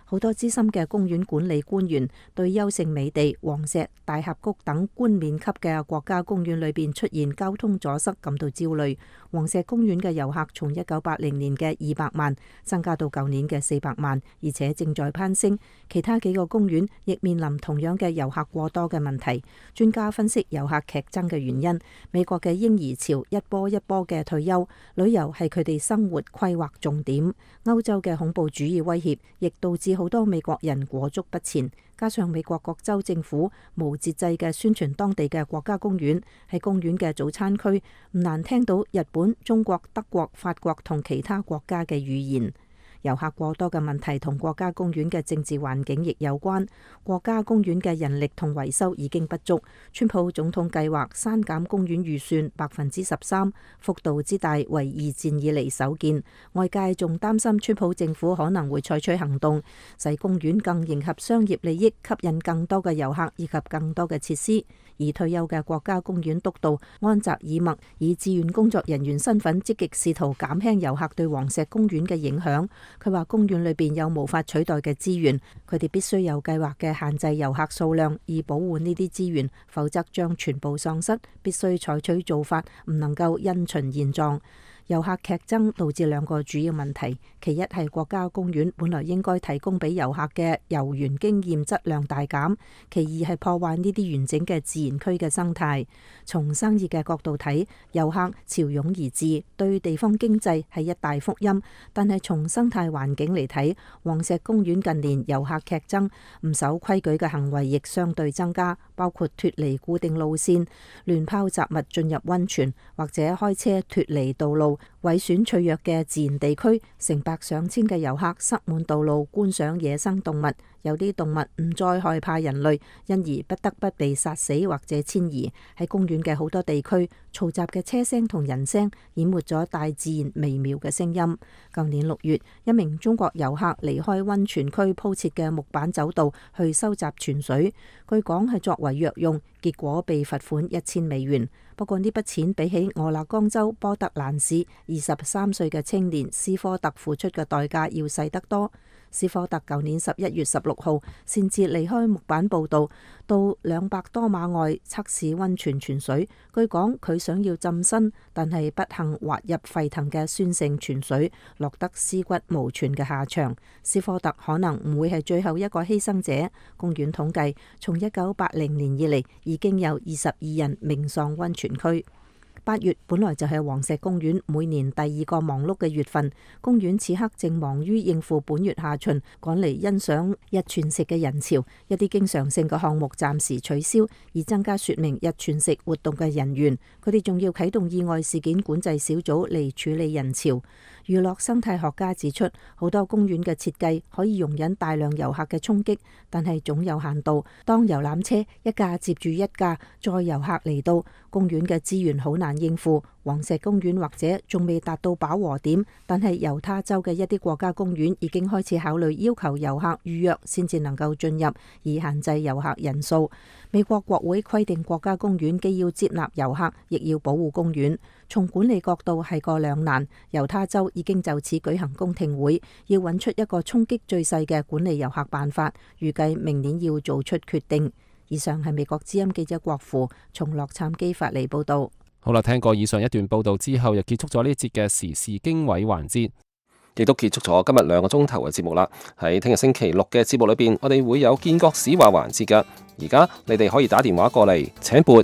好多資深嘅公園管理官員對優勝美地、黃石、大峽谷等冠冕級嘅國家公園裏邊出現交通阻塞感到焦慮。黃石公園嘅遊客從1980年嘅200萬增加到舊年嘅400萬，而且正在攀升。其他幾個公園亦面臨同樣嘅遊客過多嘅問題。專家分析遊客劇增嘅原因，美國嘅嬰兒潮一波一波嘅退休，旅遊係佢哋生活規劃重點。歐洲嘅恐怖主義威脅亦導致好多美國人裹足不前，加上美國各州政府無節制嘅宣傳當地嘅國家公園，喺公園嘅早餐區唔難聽到日本、中國、德國、法國同其他國家嘅語言。遊客過多嘅問題同國家公園嘅政治環境亦有關。國家公園嘅人力同維修已經不足。川普總統計劃刪減公園預算13%，幅度之大為二戰以嚟首見。外界仲擔心川普政府可能會採取行動，使公園更迎合商業利益，吸引更多嘅遊客以及更多嘅設施。而退休嘅國家公園督導安澤爾默以志願工作人員身份積極試圖減輕遊客對黃石公園嘅影響。佢話公園裏邊有無法取代嘅資源，佢哋必須有計劃嘅限制遊客數量，以保護呢啲資源，否則將全部喪失。必須採取做法，唔能夠因循現狀。遊客劇增導致兩個主要問題，其一係國家公園本來應該提供俾遊客嘅遊園經驗質量大減，其二係破壞呢啲完整嘅自然區嘅生態。從生意嘅角度睇，遊客潮湧而至，對地方經濟係一大福音，但係從生態環境嚟睇，黃石公園近年遊客劇增，唔守規矩嘅行為亦相對增加，包括脫離固定路線、亂拋雜物進入溫泉，或者開車脫離道路，毀損脆弱嘅自然地區，成百上千嘅遊客塞滿道路觀賞野生動物，有啲動物唔再害怕人類，因而不得不被殺死或者遷移。喺公園嘅好多地區，嘈雜嘅車聲同人聲淹沒咗大自然微妙嘅聲音。舊年6月，一名中國遊客離開溫泉區鋪設嘅木板走道去收集泉水，據講係作為藥用，結果被罰款$1000。不過呢筆錢比起俄勒岡州波特蘭市23歲嘅青年斯科特付出嘅代價要細得多。斯科特舊年11月16號擅自離開木板步道，到200多碼外測試溫泉泉水。據講佢想要浸身，但係不幸滑入沸騰嘅酸性泉水，落得屍骨無存嘅下場。斯科特可能唔會係最後一個犧牲者。公園統計，從1980年以嚟已經有22人命喪溫泉區。8月本來就係黃石公園每年第2個忙碌嘅月份，公園此刻正忙於應付本月下旬趕嚟欣賞日全食嘅人潮，一啲經常性嘅項目暫時取消，以增加說明日全食活動嘅人員。佢哋仲要啟動意外事件管制小組嚟處理人潮。娛樂生態學家指出，好多公園嘅設計可以容忍大量遊客嘅衝擊，但係總有限度。當遊覽車一架接住一架載遊客嚟到，公園嘅資源好難應付。黃石公園或者仲未達到飽和點，但係猶他州嘅一啲國家公園已經開始考慮要求遊客預約先至能夠進入，以限制遊客人數。美國國會規定國家公園既要接納遊客，亦要保護公園。從管理角度係個兩難。猶他州已經就此舉行公聽會，要揾出一個衝擊最細嘅管理遊客辦法，預計明年要做出決定。以上係美國之音記者郭芙從洛杉磯發嚟報道。 好啦，聽過以上一段報道之後，又結束咗呢節嘅時事經緯環節，亦都結束咗今日2個鐘頭嘅節目啦。喺聽日星期6嘅節目裏邊，我哋會有建國史話環節㗎。而家你哋可以打電話過嚟，請撥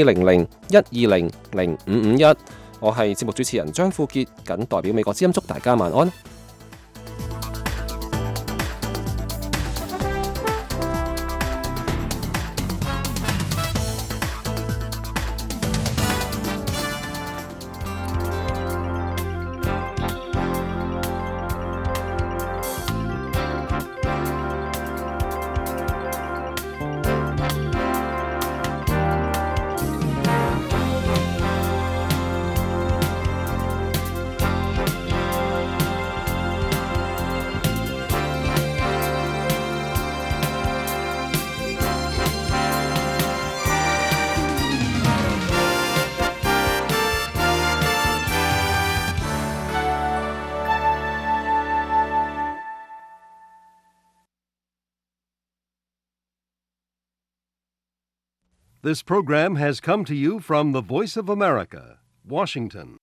400-120-0551。我係節目主持人張富傑，謹代表美國之音祝大家晚安。 This program has come to you from the Voice of America, Washington.